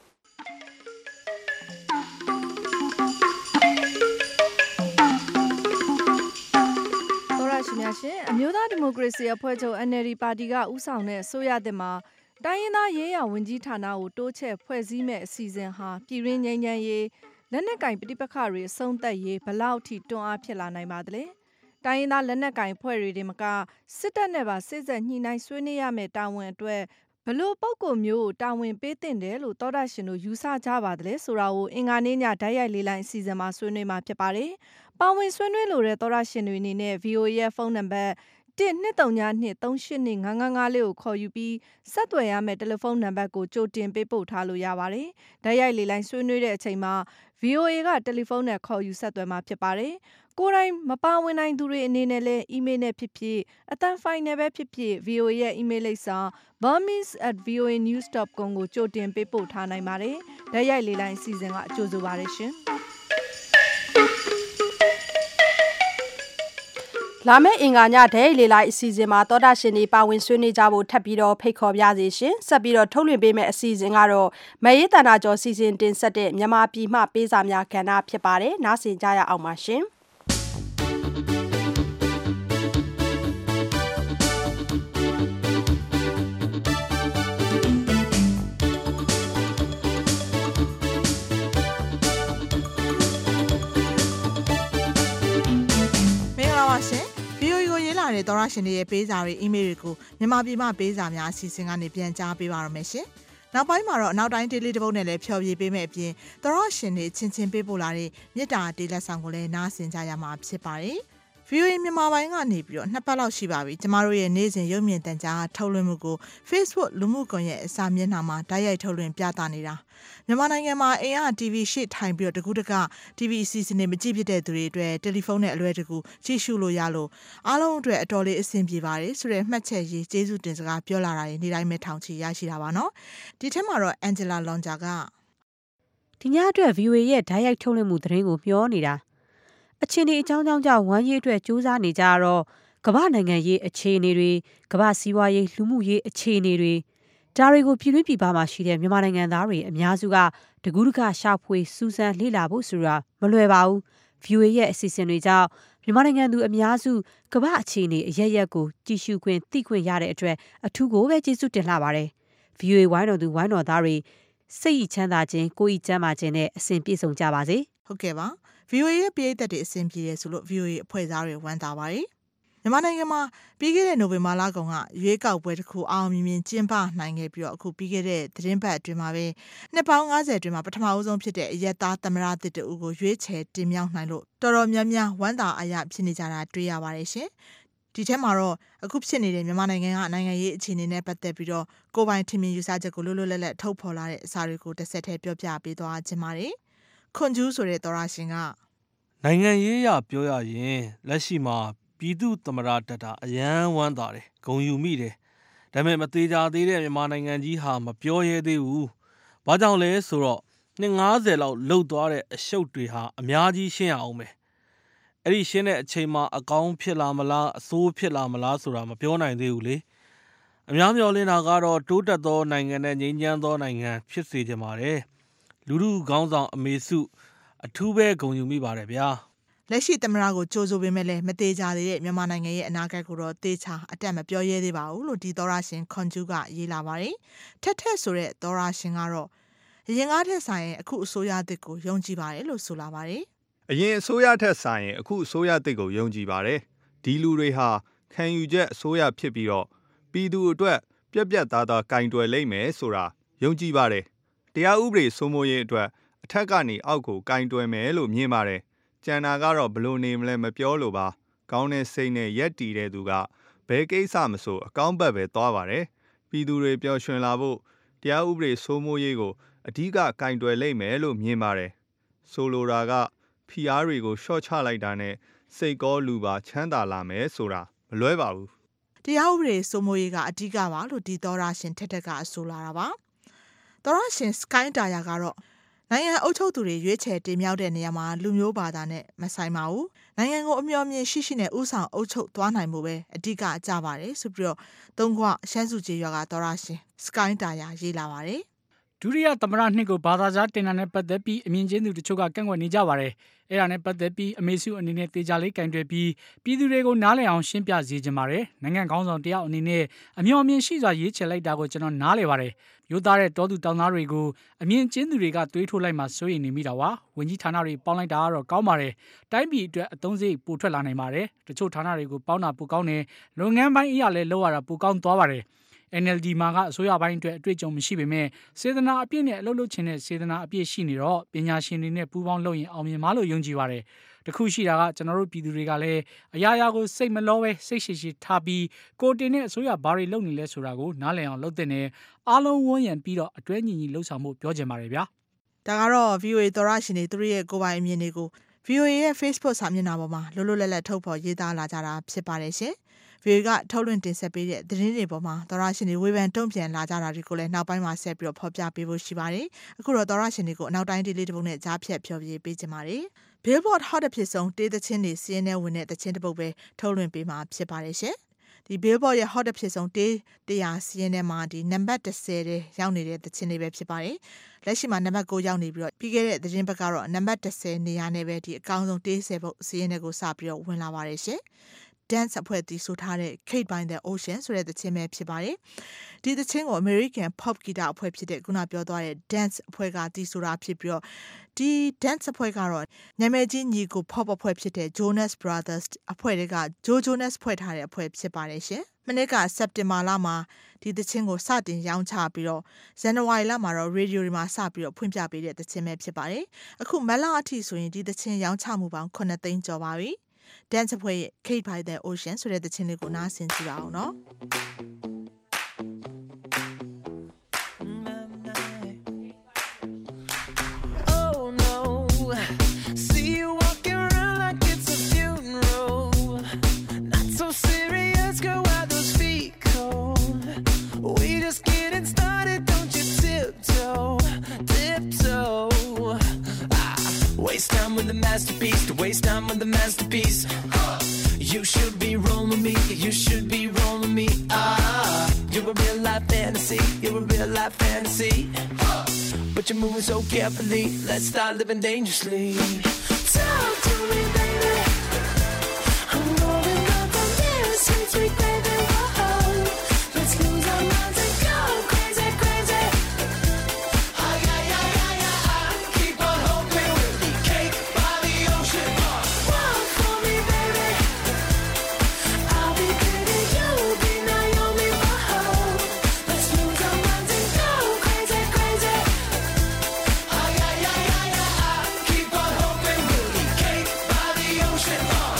ရှင်များရှင်အမျိုးသားဒီမိုကရေစီအဖွဲ့ချုပ် N L D ပါတီကဦးဆောင်တဲ့အစိုးရသစ်မှာတိုင်းရင်းသားရေးရာဝန်ကြီးဌာနကိုတိုးချဲ့ဖွဲ့စည်းမဲ့အစီအစဉ်ဟာပြည်ရင်းငြိမ်းချမ်းရေးလက်နက်ကင်ပဋိပက္ခတွေအဆုံးသတ်ရေးဘလောက်ထိတွန်းအားဖြစ်လာနိုင်ပါသလဲတိုင်းရင်းသားလက်နက်ကင်ဖွဲ့တွေတင်မကစစ်တပ်နဲ့ပါစစ်ဆက်ညှိနှိုင်းဆွေးနွေးရမယ့်တာဝန်အတွက်ဘလို့ပုံကိုမျိုးတာဝန်ပေးတင်တယ်လို့သောတာရှင်တို့ယူဆကြပါသလဲဆိုတာကိုအင်္ဂါနေ့ညဓာတ်ရိုက်လေးလိုင်းအစီအစဉ်မှာဆွေးနွေးမှာဖြစ်ပါတယ်ပါဝင်ဆွေးနွေးလိုတဲ့သောတာရှင်တွေအနေနဲ့ V O A ရဲ့ဖုန်းနံပါတ်တစ်နှစ်သုံးညနှစ်သုံးရှစ်နှစ်ငါးငါးငါးလေးကိုခေါ်ယူပြီးဆက်သွယ်ရမယ့်တယ်လီဖုန်းနံပါတ်ကိုကြိုတင်ပေးပို့ထားလို့ရပါတယ်ဓာတ်ရိုက်လေးလိုင်းဆွေးနွေးတဲ့အချိန်မှာ V O A ကတယ်လီဖုန်းနဲ့ခေါ်ယူဆက်သွယ်မှာဖြစ်ပါတယ်ကိုယ်တိုင်မပါဝင်နိုင်သူတွေအနေနဲ့လည်း email နဲ့ဖြစ်ဖြစ်အတန်းဖိုင်နဲ့ပဲဖြစ်ဖြစ် V O A ရဲ့ email လိပ်စာ burmese at v o a news dot com ကိုကြိုတင်ပေးပို့ထားနိုင်ပါတယ်ဓာတ်ရိုက်လေးလိုင်းအစီအစဉ်ကအကျိုးဆိုပါတယ်ရှင်
လာမယ့်အင်္ဂါညတဲ့လေလိုက်အစီအစဉ်မှာသောတာရှင်တွေပါဝင်ဆွေးနွေးကြဖို့ထပ်ပြီးတော့ဖိတ်ခေါ်ပြစေရှင်ဆက်ပြီးတော့ထုတ်လွှင့်ပေးမယ့်အစီအစဉ်ကတော့မရေးတနာကျော်စီစဉ်တင်ဆက်တဲ့မြန်မာပြည်မှပေးစာများကဏ္ဍဖြစ်ပါတယ်နားဆင်ကြရအောင်ပါရှင်
တဲ့သောရရှင်တွေရဲ့ပေးစာတွေအီးမေးလ်တွေကိုမြန်မာပြည်မှပေးစာများအစီအစဉ်ကနေပြန်ကြားပေးပါရမယ်ရှင်။နောက်ပိုင်းမှာတော့နောက်တိုင်းဒေးလီတစ်ပုဒ်နဲ့လည်းဖျော်ဖြေပေးမယ့်အပြင်သောရရှင်တွေချင်းချင်းပေးပို့လာတဲ့မေတ္တာတေးလက်ဆောင်ကိုလည်းနားဆင်ကြရမှာဖြစ်ပါတယ်။ V O A မြန်မာပိုင်းကနေပြီးတော့နှစ်ပတ်လောက်ရှိပါပြီကျမတို့ရဲ့နေ့စဉ်ရုပ်မြင်သံကြားထုတ်လွှင့်မှုကို Facebook လူမှုကွန်ရက်အစာမျက်နှာမှာတိုက်ရိုက်ထုတ်လွှင့်ပြသနေတာမြန်မာနိုင်ငံမှာအိမ်က T V ရှေ့ထိုင်ပြီးတော့တကူးတက T V အစီအစဉ်တွေမကြည့်ဖြစ်တဲ့သူတွေအတွက်တယ်လီဖုန်းနဲ့အလွယ်တကူကြည့်ရှုလို့ရလို့အားလုံးအတွက်အတော်လေးအဆင်ပြေပါတယ်ဆိုတဲ့မှတ်ချက်ရေးကျေးဇူးတင်စကားပြောလာတာနေတိုင်းမဲ့ထောင်ချီရရှိတာပါနော်ဒီထက်မှာတော့ Angela Lonja က
ဒီညအတွက် V O A ရဲ့ဓာတ်ရိုက်ထုတ်လွှင့်မှုသတင်းကိုပြောနေတာအခြေအနေအကြောင်းကြောင့်ကြောင့်ဝမ်းရေးအတွက်စူးစမ်းနေကြတော့ကမ္ဘာနိုင်ငံရေးအခြေအနေတွေကမ္ဘာစီးပွားရေးလူမှုရေးအခြေအနေတွေဒါတွေကိုပြည်တွင်းပြည်ပမှာရှိတဲ့မြန်မာနိုင်ငံသားတွေအများစုကတကူးတကရှာဖွေစူးစမ်းလေ့လာဖို့ဆိုတာမလွယ်ပါဘူး ဗီအိုအေ ရဲ့အစီအစဉ်တွေကြောင့်မြန်မာနိုင်ငံသူအများစုကမ္ဘာအခြေအနေအရရက်ကိုကြည့်ရှုခွင့်သိခွင့်ရတဲ့အတွက်အထူးကိုပဲကျေးဇူးတင်လှပါတယ် ဗီအိုအေ ဝိုင်းတော်သူဝိုင်းတော်သားတွေစိတ်ဤချမ်းသာခြင်းကိုယ်ဤကျန်းမာခြင်းနဲ့အစဉ်ပြည့်စုံကြပါစေ
ဟုတ်ကဲ့ပါ ဗီအိုအေ ရဲ့ပရိသတ်တွေအစဉ်ပြေတယ်ဆိုလို့ ဗီအိုအေ အဖွဲ့သားတွေဝမ်းသာပါတယ်မြန်မာနိုင်ငံမှာပြီးခဲ့တဲ့နိုဝင်ဘာလကုန်ကရွေးကောက်ပွဲတစ်ခုအောင်မြင်မြင်ကျင်းပနိုင်ခဲ့ပြီးတော့အခုပြီးခဲ့တဲ့သတင်းပတ်အတွင်းမှာပဲနှစ်ပေါင်း၅၀အတွင်းမှာပထမအဆုံးဖြစ်တဲ့အရက်သားသမ္မတသစ်တဦးကိုရွေးချယ်တင်မြှောက်နိုင်လို့တော်တော်များများဝမ်းသာအားရဖြစ်နေကြတာတွေ့ရပါတယ်ရှင်ဒီထဲမှာတော့အခုဖြစ်နေတဲ့မြန်မာနိုင်ငံကနိုင်ငံရေးအခြေအနေနဲ့ပတ်သက်ပြီးတော့ကိုယ်ပိုင်ထင်မြင်ယူဆချက်ကိုလွတ်လွတ်လပ်လပ်ထုတ်ဖော်လာတဲ့အစာတွေကိုတစ်ဆက်တည်းပြောပြပေးသွားခြင်းပါတယ်ခွန်ကျူးဆိုတဲ့သောရရှင်က
နိုင်ငံရေးရပြောရရင်လက်ရှိမှာပြည်သူသမ္မတတက်တာအယမ်းဝမ်းသာတယ်ဂုဏ်ယူမိတယ်ဒါပေမဲ့မသေးကြသေးတဲ့မြန်မာနိုင်ငံကြီးဟာမပြောရဲသေးဘူးဘာကြောင့်လဲဆိုတော့နှစ်၅၀လောက်လှုပ်သွားတဲ့အရှုပ်တွေဟာအများကြီးရှင်းရအောင်ပဲအဲ့ဒီရှင်းတဲ့အချိန်မှာအကောင်းဖြစ်လာမလားအဆိုးဖြစ်လာမလားဆိုတာမပြောနိုင်သေးဘူးလေအများမျှော်လင့်တာကတော့တိုးတက်သောနိုင်ငံနဲ့ငြိမ်းချမ်းသောနိုင်ငံဖြစ်စေချင်ပါတယ်လူလူခေါင်းဆောင်အမေစုအထူးပဲဂုဏ်ယူမိပါတယ်ဗျာ
လက်ရှိသမ္မတကိုကြိုးဆိုပေးမဲ့လဲမသေးကြသေးတဲ့မြန်မာနိုင်ငံရဲ့အနာဂတ်ကိုတော့တေချာအတက်မပြောရဲသေးပါဘူးလို့ဒီသောရရှင်ခွန်ကျူးကရေးလာပါတယ်ထက်ထက်ဆိုတဲ့သောရရှင်ကတော့အရင်ကထက်ဆိုင်ရင်အခုအစိုးရအသစ်ကိုယုံကြည်ပါတယ်လို့ဆိုလာပါတယ်
အရင်အစိုးရထက်ဆိုင်ရင်အခုအစိုးရအသစ်ကိုယုံကြည်ပါတယ်ဒီလူတွေဟာခံယူချက်အစိုးရဖြစ်ပြီးတော့ပြည်သူအတွက်ပြက်ပြက်သားသားကင်တွယ်လိမ့်မယ်ဆိုတာယုံကြည်ပါတယ်တရားဥပဒေစိုးမိုးရေးအတွက်အထက်ကနေအောက်ကိုကင်တွယ်မယ်လို့မြင်ပါတယ်ကျန်တာကတော့ဘလို့နေမလဲမပြောလို့ပါကောင်းတဲ့စိတ်နဲ့ရက်တီတဲ့သူကဘယ်ကိစ္စမဆိုအကောင်းဘက်ပဲသွားပါတယ်ပြည်သူတွေပျော်ရွှင်လာဖို့တရားဥပဒေစိုးမိုးရေးကိုအဓိကကင်တွယ်လိမ့်မယ်လို့မြင်ပါတယ်ဆိုလိုတာကဖိအားတွေကိုရှော့ချလိုက်တာနဲ့စိတ်ကောလူပါချမ်းသာလာမယ်ဆိုတာမလွဲပါဘူး
တရားဥပဒေစိုးမိုးရေးကအဓိကပါလို့ဒီသောရရှင်ထက်ထက်ကအဆိုလာတာပါသောရရှင်စကိုင်းတာယာကတော့နိုင်ငံအုပ်ချုပ်သူတွေရွေးချယ်တင်မြှောက်တဲ့နေရာမှာလူမျိုးဘာသာနဲ့မဆိုင်ပါဘူးနိုင်ငံကိုအမျှော်မြင်ရှိရှိနဲ့ဥဆောင်အုပ်ချုပ်သွားနိုင်မှုပဲအဓိကကြပါတယ်ဆိုပြီးတော့သုံးခွရှမ်းစုကျေးရွာကသောရရှင်စကိုင်းတာယာရေးလာပါတယ်
ဒုတိယသမ္မတနှစ်ကိုဘာသာကြားတင်တာနဲ့ပတ်သက်ပြီးအမြင်ချင်းသူတချို့ကကန့်ကွက်နေကြပါတယ်အဲ့ဒါနဲ့ပတ်သက်ပြီးအမေစုအနေနဲ့တေချာလေးကင်တွယ်ပြီးပြည်သူတွေကိုနားလည်အောင်ရှင်းပြစေချင်ပါတယ်နိုင်ငံခေါင်းဆောင်တယောက်အနေနဲ့အမျှော်မြင်ရှိစွာရေးချယ်လိုက်တာကိုကျွန်တော်နားလည်ပါတယ်ရိုးသားတဲ့တောသူတောင်သားတွေကိုအမြင်ချင်းသူတွေကတွေးထိုးလိုက်မှစိုးရိမ်နေမိတာပါဝင်ကြီးဌာနတွေပေါင်းလိုက်တာကတော့ကောင်းပါတယ်တိုင်းပြည်အတွက်အသုံးစရိတ်ပိုထွက်လာနိုင်ပါတယ်တချို့ဌာနတွေကိုပေါင်းတာပိုကောင်းတယ်လုပ်ငန်းပိုင်းအရာလည်းလောက်ရတာပိုကောင်းသွားပါတယ်အန် အယ်လ် ဒီ မှာကအစိုးရပိုင်းအတွက်အတွေ့အကြုံမရှိပေမဲ့စေတနာအပြည့်နဲ့အလုပ်လုပ်ချင်တဲ့စေတနာအပြည့်ရှိနေတော့ပညာရှင်တွေနဲ့ပူးပေါင်းလုပ်ရင်အောင်မြင်မှာလို့ယုံကြည်ပါတယ်တခုရှိတာကကျွန်တော်တို့ပြည်သူတွေကလည်းအရာရာကိုစိတ်မလောပဲစိတ်ရှိရှိထားပြီးကိုတင်တဲ့အစိုးရဘာတွေလုပ်နေလဲဆိုတာကိုနားလည်အောင်လုပ်တဲ့နဲ့အားလုံးဝန်းရံပြီးတော့အတွဲညီညီလှုပ်ဆောင်မှုပြောချင်ပါတယ်ဗျာ
ဒါကတော့ ဗီအိုအေ သောရရှင်တွေသူတို့ရဲ့ကိုယ်ပိုင်အမြင်တွေကို ဗီအိုအေ ရဲ့ Facebook စာမျက်နှာပေါ်မှာလွတ်လွတ်လပ်လပ်ထုတ်ဖော်ရေးသားလာကြတာဖြစ်ပါတယ်ရှင်ဗီအိုအေကထုတ်လွှင့်တင်ဆက်ပေးတဲ့သတင်းတွေပေါ်မှာသောရရှင်တွေဝေဖန်တုံ့ပြန်လာကြတာတွေကိုလည်းနောက်ပိုင်းမှာဆက်ပြီးတော့ဖော်ပြပေးဖို့ရှိပါတယ်အခုတော့သောရရှင်တွေကိုအနောက်တိုင်းဒေသတစ်ပုဒ်နဲ့ကြားဖြတ်ဖျော်ဖြေပေးကြပါမယ်Billboard Hot ဖြစ်ဆုံးတေးသချင်းတွေစီးရဲဝင်တဲ့သချင်းတစ်ပုဒ်ပဲထုတ်လွှင့်ပေးမှာဖြစ်ပါတယ်ရှင်ဒီ Billboard ရဲ့ Hot ဖြစ်ဆုံးတေးတရားစီးရဲမှာဒီနံပါတ်၁၀တဲ့ရောက်နေတဲ့သချင်းတွေပဲဖြစ်ပါတယ်လက်ရှိမှာနံပါတ်၉ရောက်နေပြီးတော့ပြီးခဲ့တဲ့သတင်းပတ်ကတော့နံပါတ်၁၀နေရာနဲ့ပဲဒီအကောင်းဆုံးတေး၁၀ပုဒ်စီးရဲကိုစပြီးတော့ဝင်လာပါတယ်ရှင်dance အဖွဲ့တီးဆိုထားတဲ့ Kate by the Ocean ဆိုတဲ့သချင်းပဲဖြစ်ပါတယ်ဒီသချင်းကို American Pop ဂီတအဖွဲ့ဖြစ်တဲ့ခုနပြောသွားတဲ့ dance အဖွဲ့ကတီးဆိုတာဖြစ်ပြီးတော့ဒီ dance အဖွဲ့ကတော့နာမည်ကြီးညီကို pop အဖွဲ့ဖြစ်တဲ့ Jonas Brothers အဖွဲ့တွေက Joe Jonas ဖွဲ့ထားတဲ့အဖွဲ့ဖြစ်ပါတယ်ရှင်မနေ့က September လမှာဒီသချင်းကိုစတင်ရောင်းချပြီးတော့ January လမှာတော့ radio တွေမှာစပြီးတော့ဖွင့်ပြပေးတဲ့သချင်းပဲဖြစ်ပါတယ်အခုမလအထိဆိုရင်ဒီသချင်းရောင်းချမှုပေါင်းခုနှစ်သိန်းကျော်ပါပြီdance အဖွဲ့ရဲ့ Kate by the Ocean ဆိုတဲ့သချင်းလေးကိုနားဆင်ကြည့်ပါအောင်နော်
Waste time with the masterpiece, to waste time with the You should be rolling me, you should be rolling me. Ah, you're a real life fantasy, you're a real life fantasy. But you're moving so carefully, let's start living dangerously. Talk to me, baby. I'm rolling up on this sweet, sweet baby. Whoa, let's lose our minds and go crazy, crazy. Ay, ay, ay, ay, ay, keep on hoping we'll be cake by the ocean. Walk for me, baby. I'll be pretty, you'll be Naomi. Whoa, let's lose our minds and go crazy, crazy. Ay, ay, ay, ay, ay, keep on hoping we'll be cake by the ocean.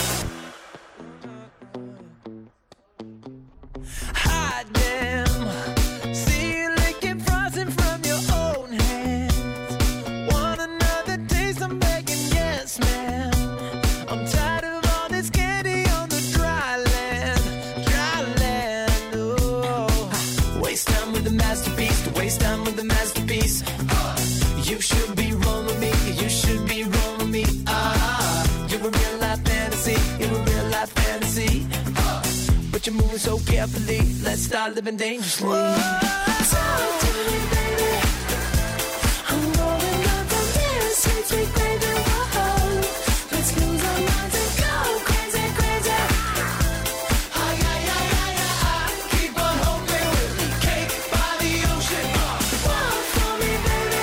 Hot damn, see you licking frozen from your own hands. Want another taste? I'm begging, yes, ma'am. I'm tired of all this candy on the dry land, dry land. Oh, waste time with a masterpiece, to waste time with a masterpiece. You should be rolling me, you should be rolling me. Ah, you're a real life fantasy, you're a real life fantasy. But you're moving so carefully, let's start living dangerously. Talk to me, baby. I'm rolling up on this sweet, sweet baby. Whoa, let's lose our minds and go crazy, crazy. Ay, ay, ay, ay, ay, keep on hoping we'll be cake by the ocean. Walk for me, baby.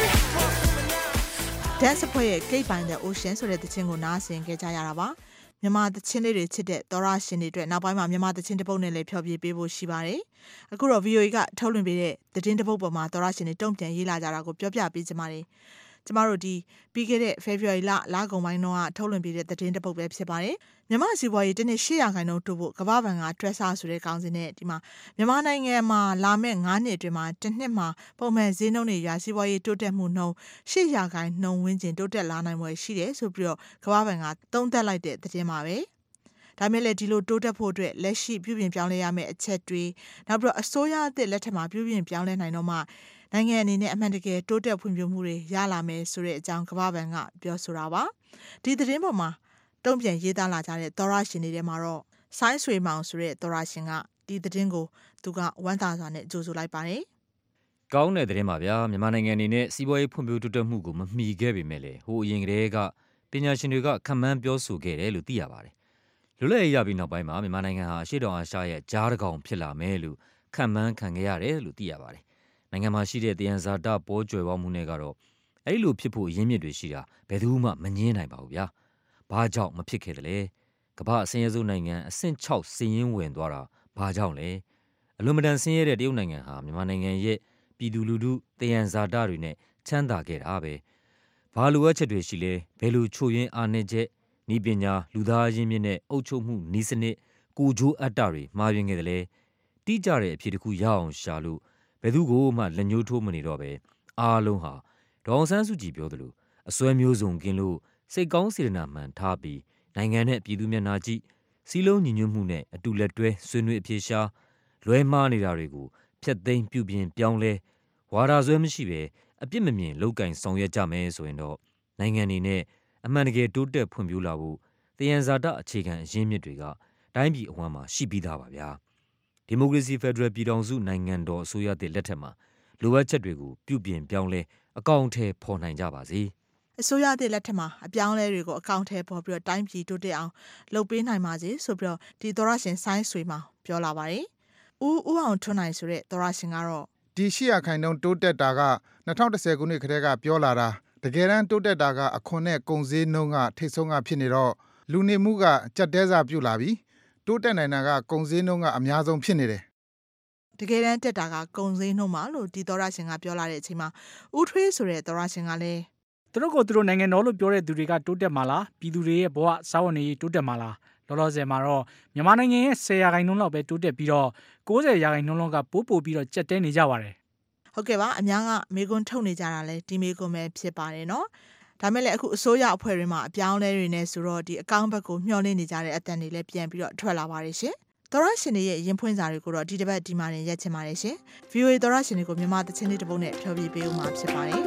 Dance အဖွဲ့ရဲ့ Cake by the Ocean ဆိုတဲ့သချင်းကိုနားဆင်ကြကြရတာပါမြန်မာသချင်းလေးတွေချစ်တဲ့သောရရှင်တွေအတွက်နောက်ပိုင်းမှာမြန်မာသချင်းတစ်ပုဒ်နဲ့လည်းဖျော်ဖြေပေးဖို့ရှိပါတယ်အခုတော့ V O A ကထုတ်လွှင့်ပေးတဲ့သတင်းတစ်ပုဒ်ပေါ်မှာသောရရှင်တွေတုံ့ပြန်ရေးလာကြတာကိုပြောပြပေးကြပါမယ်ကျမတို့ဒီပြီးခဲ့တဲ့ February လလကုန်ပိုင်းတော့ထုတ်လွှင့်ပေးတဲ့သတင်းတစ်ပုဒ်ပဲဖြစ်ပါတယ်မြန်မာစီးပွားရေးတစ်နှစ်၈ရာခိုင်နှုန်းတိုးဖို့ကမ္ဘာ့ဘဏ်က Dresser ဆိုတဲ့ကောင်းစဉ်နဲ့ဒီမှာမြန်မာနိုင်ငံမှာလာမယ့်၅နှစ်အတွင်းမှာတစ်နှစ်မှာပုံမှန်ဈေးနှုန်းတွေရာစီးပွားရေးတိုးတက်မှုနှုန်း၈ရာခိုင်နှုန်းဝန်းကျင်တိုးတက်လာနိုင်ွယ်ရှိတယ်ဆိုပြီးတော့ကမ္ဘာ့ဘဏ်ကသုံးသပ်လိုက်တဲ့သတင်းပါပဲဒါမဲ့လည်းဒီလိုတိုးတက်ဖို့အတွက်လက်ရှိပြုပြင်ပြောင်းလဲရမယ့်အချက်တွေနောက်ပြီးတော့အစိုးရအသစ်လက်ထက်မှာပြုပြင်ပြောင်းလဲနိုင်တော့မှနိုင်ငံအနေနဲ့အမှန်တကယ်တိုးတက်ဖွံ့ဖြိုးမှုတွေရလာမယ်ဆိုတဲ့အကြောင်းကမ္ဘာ့ဘဏ်ကပြောဆိုတာပါဒီသတင်းပေါ်မှာတုံ့ပြန်ရေးသားလာကြတဲ့သောရရှင်တွေထဲမှာတော့ဆိုင်းဆွေမောင်ဆိုတဲ့သောရရှင်ကဒီသတင်းကိုသူကဝမ်းသာစွာနဲ့ကြိုဆိုလိုက်ပါတယ်
ကောင်းတဲ့သတင်းပါဗျာမြန်မာနိုင်ငံအနေနဲ့စီးပွားရေးဖွံ့ဖြိုးတိုးတက်မှုကိုမမီခဲ့ပေမဲ့လည်းဟိုအရင်ကတည်းကပညာရှင်တွေကခံမှန်းပြောဆိုခဲ့တယ်လို့သိရပါတယ်လွတ်လပ်ရေးရပြီးနောက်ပိုင်းမှာမြန်မာနိုင်ငံဟာအရှေ့တောင်အာရှရဲ့ကြားတစ်ကောင်ဖြစ်လာမယ်လို့ခံမှန်းခံခဲ့ရတယ်လို့သိရပါတယ်နိုင်ငံမှာရှိတဲ့တယံဇာတပေါ်ကျွယ်ဝမှုနဲ့ကတော့အဲ့လိုဖြစ်ဖို့အရင်းမြစ်တွေရှိတာဘယ်သူမှမငြင်းနိုင်ပါဘူးဗျာဘာကြောင့်မဖြစ်ခဲ့တယ်လဲကမ္ဘာအဆင်းရဲဆုံးနိုင်ငံအဆင့်၆စီးရင်ဝင်သွားတာဘာကြောင့်လဲအလွန်မတန်ဆင်းရဲတဲ့တရုတ်နိုင်ငံဟာမြန်မာနိုင်ငံရဲ့ပြည်သူလူထုတယံဇာတတွေနဲ့ချမ်းသာခဲ့တာပဲဘာလိုအပ်ချက်တွေရှိလဲဘယ်လိုချို့ယွင်းအားနည်းချက်ဤပညာလူသားရင်းမြစ်နဲ့အုပ်ချုပ်မှုနည်းစနစ်ကိုဂျိုးအတ္တတွေမှားယွင်းခဲ့တယ်လေတိကျတဲ့အဖြစ်တစ်ခုရအောင်ရှာလို့ဘယ်သူကိုမှလက်ညှိုးထိုးမနေတော့ပဲအားလုံးဟာဒေါအောင်ဆန်းစုကြည်ပြောသလိုအစွဲမျိုးစုံကင်းလို့စိတ်ကောင်းစေတနာမှန်ထားပြီးနိုင်ငံနဲ့ပြည်သူမျက်နှာကြည့်စီးလုံးညီညွတ်မှုနဲ့အတူလက်တွဲဆွေးနွေးအပြေရှားလွဲမှားနေတာတွေကိုဖျက်သိမ်းပြုပြင်ပြောင်းလဲဝါဒဆွဲမရှိပဲအပြစ်မမြင်လောက်ကင်ဆောင်ရွက်ကြမယ်ဆိုရင်တော့နိုင်ငံနေနဲ့အမှန်တကယ်တိုးတက်ဖွံ့ဖြိုးလာဖို့တယံဇာတအခြေခံအရင်းမြစ်တွေကတိုင်းပြည်အဝန်းမှာရှိပြီးသားပါဗျာဒီမိုကရေစီဖက်ဒရယ်ပြည်ထောင်စုနိုင်ငံတော်အစိုးရသစ်လက်ထက်မှာလိုအပ်ချက်တွေကိုပြုပြင်ပြောင်းလဲအကောင့်ထဲပေါ်နိုင်ကြပါစေ
အစိုးရသစ်လက်ထက်မှာအပြောင်းလဲတွေကိုအကောင့်ထဲပေါ်ပြီးတော့တိုင်းပြည်တိုးတက်အောင်လုပ်ပေးနိုင်ပါစေဆိုပြီးတော့ဒီသောရရှင်ဆိုင်းဆွေမှာပြောလာပါတယ်ဦးဦးအောင်ထွန်းနိုင်ဆိုတဲ့သောရရှင်ကတော့
ဒီရှစ်ရာခိုင်နှုန်းတိုးတက်တာက၂၀၁၀ခုနှစ်ခန့်ကပြောလာတာတကယ်တမ်းတိုးတက်တာကအခွန်နဲ့ကုန်စည်နှုန်းကထိတ်ဆုံးကဖြစ်နေတော့လူနေမှုကကြက်တဲစာပြုတ်လာပြီတိုးတက်နိုင်တာကကုန်စည်နှုန်းကအများဆုံးဖြစ်နေတယ်
တကယ်တမ်းတက်တာကကုန်စည်နှုန်းမှာလို့ဒီသောရရှင်ကပြောလာတဲ့အချိန်မှာဦးထွေးဆိုတဲ့သောရရှင်ကလည်း
သူတို့ကိုသူတို့နိုင်ငံတော်လို့ပြောတဲ့သူတွေကတိုးတက်မှာလားပြည်သူတွေရဲ့ဘဝစာဝန်တွေတိုးတက်မှာလားလောလောဆယ်မှာတော့မြန်မာနိုင်ငံရဲ့ဆယ်ရာခိုင်နှုန်းလောက်ပဲတိုးတက်ပြီးတော့၉၀ရာခိုင်နှုန်းလောက်ကပိုးပို့ပြီးတော့ကြက်တဲနေကြပါတယ်
ဟုတ်ကဲ့ပါအများကမေကွန်းထုတ်နေကြတာလဲဒီမေကွန်းပဲဖြစ်ပါတယ်နော်ဒါမဲ့လည်းအခုအစိုးရအဖွဲ့တွေမှာအပြောင်းလဲတွေနဲ့ဆိုတော့ဒီအကောင့်ဘက်ကိုမျှော်လင့်နေကြတဲ့အတန်တွေလည်းပြန်ပြီးတော့ထွက်လာပါတယ်ရှင်သောရရှင်တွေရဲ့ရင်ဖွင့်စာတွေကိုတော့ဒီတစ်ပတ်ဒီမှာနေရက်ချင်ပါတယ်ရှင် V O A သောရရှင်တွေကိုမြန်မာသချင်းလေးတစ်ပုဒ်နဲ့ဖျော်ဖြေပေးဦးမှာဖြစ်ပါတယ်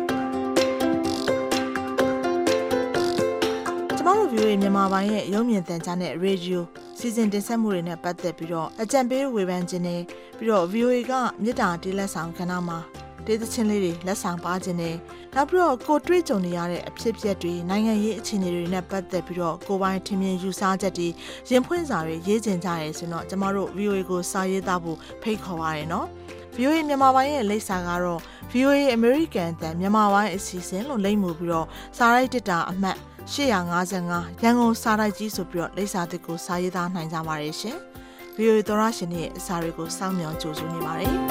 ကျမတို့ V O A မြန်မာပိုင်းရဲ့ရုပ်မြင်သံကြားနဲ့ Radio စီစဉ်တင်ဆက်မှုတွေနဲ့ပတ်သက်ပြီးတော့အကြံပေးဝေဖန်ခြင်းနဲ့ပြီးတော့ ဗီအိုအေ ကမြေတားတေးလက်ဆောင်ကဏ္ဍမှာဒေသချင်းလေးတွေလက်ဆောင်ပါခြင်းနဲ့နောက်ပြီးတော့ကိုတွေ့ကြုံနေရတဲ့အဖြစ်အပျက်တွေနိုင်ငံရေးအခြေအနေတွေနဲ့ပတ်သက်ပြီးတော့ကိုပိုင်းထင်မြင်ယူဆချက်တွေရင်ဖွင့်စာတွေရေးကျင်ကြရဲဆိုတော့ကျမတို့ ဗီအိုအေ ကိုစာရေးသားဖို့ဖိတ်ခေါ်ပါရနော် ဗီအိုအေ မြန်မာပိုင်းရဲ့လိပ်စာကတော့ ဗီအိုအေ American အသံမြန်မာပိုင်းအစီအစဉ်လို့လိပ်မှုပြီးတော့စာရိုက်တစ်တာအမှတ်၈၅၅ရန်ကုန်စာရိုက်ကြီးဆိုပြီးတော့လိပ်စာတစ်ကိုစာရေးသားနိုင်ကြပါရဲ့ရှင်။ ဗီအိုအေ သောရရှင်ရဲ့အစာတွေကိုစောင့်မျှော်ကြိုဆိုနေပါတယ်။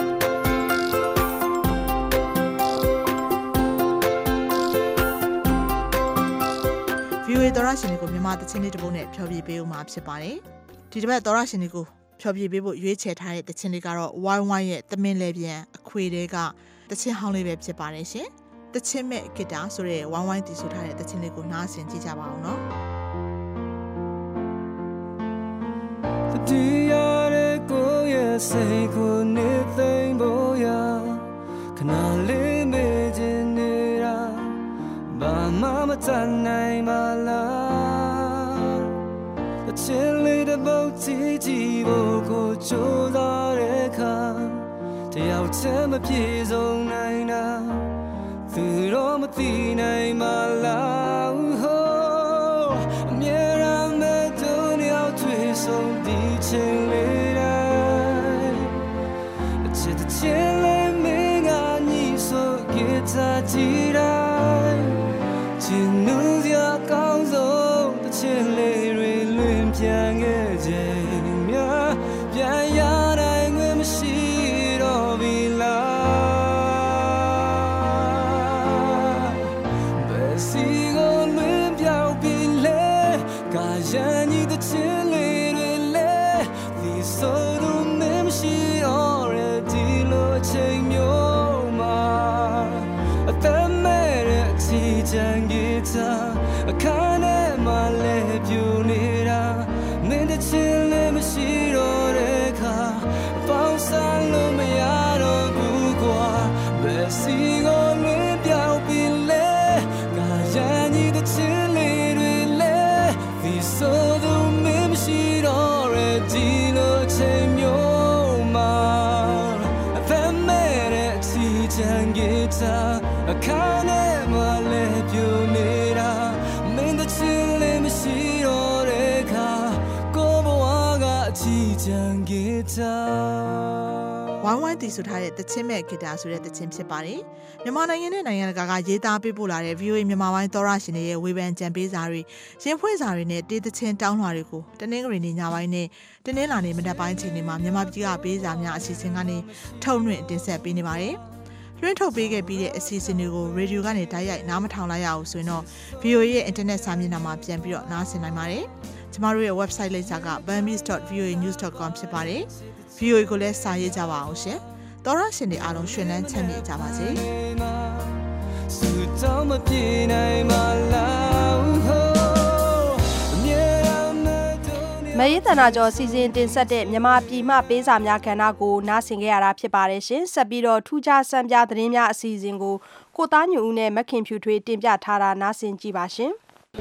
ဗီအိုအေ သောရရှင်တွေကိုမြန်မာသချင်းလေးတစ်ပုဒ်နဲ့ဖျော်ဖြေပေးဦးမှာဖြစ်ပါတယ်။ဒီတစ်ပတ်သောရရှင်တွေကိုဖျော်ဖြေပေးဖို့ရွေးချယ်ထားတဲ့သချင်းလေးကတော့ ဝိုင်းဝိုင်းရဲ့သမင်းလဲပြန်အခွေတဲကသချင်းဟောင်းလေးပဲဖြစ်ပါတယ်ရှင်။သချင်းမဲ့ဂီတာဆိုတဲ့ဝိုင်းဝိုင်းတီးဆိုထားတဲ့သချင်းလေးကိုနားဆင်ကြည့်ကြပါအောင်နော်။
ဒီရတဲ့ကိုရဲ့စိတ်ကိုနေသိမ့်ဖို့ရခဏလေးမေ့ခြင်းနေတာဘာမှမတတ်နိုင်ပါလားအချစ်လေးတစ်ပုဒ်ကြည့်ကြည့်ဖို့ကိုကြိုးစားတဲ့အခါတယောက်တည်းမပြေဆုံးနိုင်တာသူတော့မသိနိုင်ပါလားအမြဲတမ်းမဲ့သူနှစ်ယောက်တွေ့ဆုံးဒီချိန်လေးတိုင်းအချစ်တစ်ချင်းလေးမင်းကညီဆိုဂီတာကြည့်တိုင်းချင်နူးစရာကောင်းဆုံးတစ်ချင်းလေးတွေလွင်ပြန်ခဲ့ခြင်းများပြန်ရနိုင်ငွေမရှိတော့ပြီလားဘယ်စီကိုလွင်ပြောင်းပြီလဲကာရန်ကြီးတစ်ချင်းလေးတွေလဲဒီဆိုတော့မမရှိတော့တဲ့ဒီလိုချိန်မျိုးမှာအသက်မဲ့တဲ့အချီချန်ဂီတာအခန်းထဲမှာလဲပြူနေတာမင်းတစ်ချင်းလေးမရှိတော့တဲ့အခါအပေါင်းစားလို့မရတော့ဘူးကွာဘယ်စီကိုလွင်ပြောင်းပြီလဲကာရန်ကြီးတစ်ချင်းလေးတွေလဲဒီဆိုတော့မင်းမရှိတော့တဲ့ဒီလိုချိန်မျိုးမှာအသက်မဲ့တဲ့အချီချန်ဂီတာအခန်းထဲမှာလဲပြူနေတာမင်းတစ်ချင်းလေးမရှိတော့တဲ့အခါကိုဘဝကအချီချန်ဂီတာ
ဝိုင်းဝိုင်းတီးဆိုထားတဲ့သချင်းမဲ့ဂီတာဆိုတဲ့သချင်းဖြစ်ပါတယ်။မြန်မာနိုင်ငံနဲ့နိုင်ငံတကာကရေးသားပေးပို့လာတဲ့ ဗီအိုအေ မြန်မာပိုင်းသောရရှင်တွေရဲ့ဝေဖန်ကြံပေးစာတွေရင်ဖွင့်စာတွေနဲ့တေးသချင်းတောင်းလွှာတွေကိုတနင်္ဂနွေနေ့ညပိုင်းနဲ့တနင်္လာနေ့မနက်ပိုင်းချိန်တွေမှာမြန်မာပြည်ကပေးစာများအစီအစဉ်ကနေထုတ်လွှင့်တင်ဆက်ပေးနေပါတယ်။လွှင့်ထုတ်ပေးခဲ့ပြီးတဲ့အစီအစဉ်တွေကိုရေဒီယိုကနေတိုက်ရိုက်နားမထောင်လိုက်ရအောင်ဆိုရင်တော့ ဗီအိုအေ ရဲ့အင်တာနက်စာမျက်နှာမှာပြန်ပြီးတော့နားဆင်နိုင်ပါတယ်။ကျမတို့ရဲ့ website လိပ်စာက burmese dot v o a news dot com ဖြစ်ပါတယ်။ ဗီအိုအေ ကိုလည်းစာရေးကြပါအောင်ရှင်။သောရရှင်တွေအားလုံးရှင်လန်းချမ်းမြေ့ကြပါစေ။
တောင်းမပြေနိုင်ပါလားအမြဲတမ်းမဲ့သူ
မရေးတနာကျော်စီစဉ်တင်ဆက်တဲ့မြန်မာပြည်မှပေးစာများကဏ္ဍကိုနားဆင်ကြရတာဖြစ်ပါတယ်ရှင်ဆက်ပြီးတော့ထူးခြားစံပြသတင်းများအစီအစဉ်ကိုကိုသားညူဦးနဲ့မခင်ဖြူထွေးတင်ပြထားတာနားဆင်ကြည့်ပါရှင်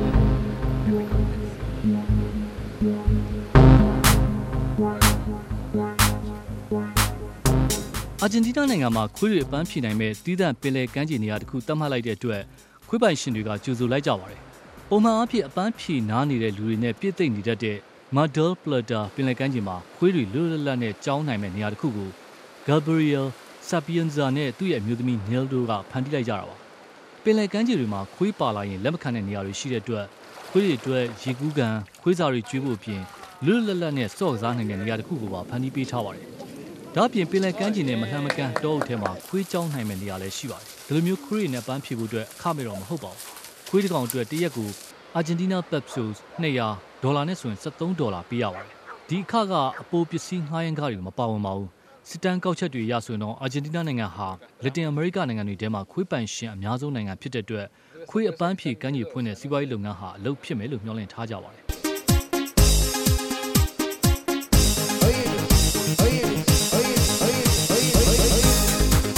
အာဂျင်တီးနားနိုင်ငံမှာခွေးတွေအပန်းဖြေနိုင်မဲ့တီးသန့်ပင်လယ်ကမ်းခြေနေရာတစ်ခုသတ်မှတ်လိုက်တဲ့အတွက်ခွေးပိုင်ရှင်တွေကကြိုဆိုလိုက်ကြပါတယ်။ပုံမှန်အားဖြင့်အပန်းဖြေနားနေတဲ့လူတွေနဲ့ပြည့်သိမ့်နေတတ်တဲ့ Mar del Plata ပင်လယ်ကမ်းခြေမှာခွေးတွေလွတ်လွတ်လပ်နဲ့ကြောင်းနိုင်မဲ့နေရာတစ်ခုကို Gabriel Sapienza နဲ့သူ့ရဲ့အမျိုးသမီး Neil တို့ကဖန်တီးလိုက်ကြတာပါ။ပင်လယ်ကမ်းခြေတွေမှာခွေးပါလာရင်လက်မခံတဲ့နေရာတွေရှိတဲ့အတွက်ခွေးတွေအတွက်ရေကူးကန်ခွေးစာတွေကျွေးဖို့အပြင်လွတ်လွတ်လပ်လပ်နဲ့စော့ကစားနိုင်တဲ့နေရာတစ်ခုကိုပါဖန်တီးပေးထားပါတယ်။ဒါ့အပြင်ပင်လယ်ကမ်းခြေနဲ့မလှမ်းမကမ်းတောအုပ်ထဲမှာခွေးကြောင်းနိုင်မဲ့နေရာလည်းရှိပါတယ်။ဒီလိုမျိုးခွေးတွေနဲ့ပန်းဖြေဖို့အတွက်အခမဲ့တော့မဟုတ်ပါဘူး။ခွေးတစ်ကောင်အတွက်တစ်ရက်ကို Argentina pesos နှစ်ရာဒေါ်လာနဲ့ဆိုရင်73ဒေါ်လာပေးရပါတယ်။ဒီအခကအပိုပစ္စည်းငှားရမ်းကားတွေမပါဝင်ပါဘူး။စစ်တမ်းကောက်ချက်တွေရဆိုရင်တော့အာဂျင်တီးနားနိုင်ငံဟာလက်တင်အမေရိကနိုင်ငံတွေထဲမှာခွေးပိုင်ရှင်အများဆုံးနိုင်ငံဖြစ်တဲ့အတွက်ခွေးအပန်းဖြေကမ်းခြေဖွင့်တဲ့စီးပွားရေးလုပ်ငန်းဟာအလုပ်ဖြစ်မယ်လို့မျှော်လင့်ထားကြပါတယ်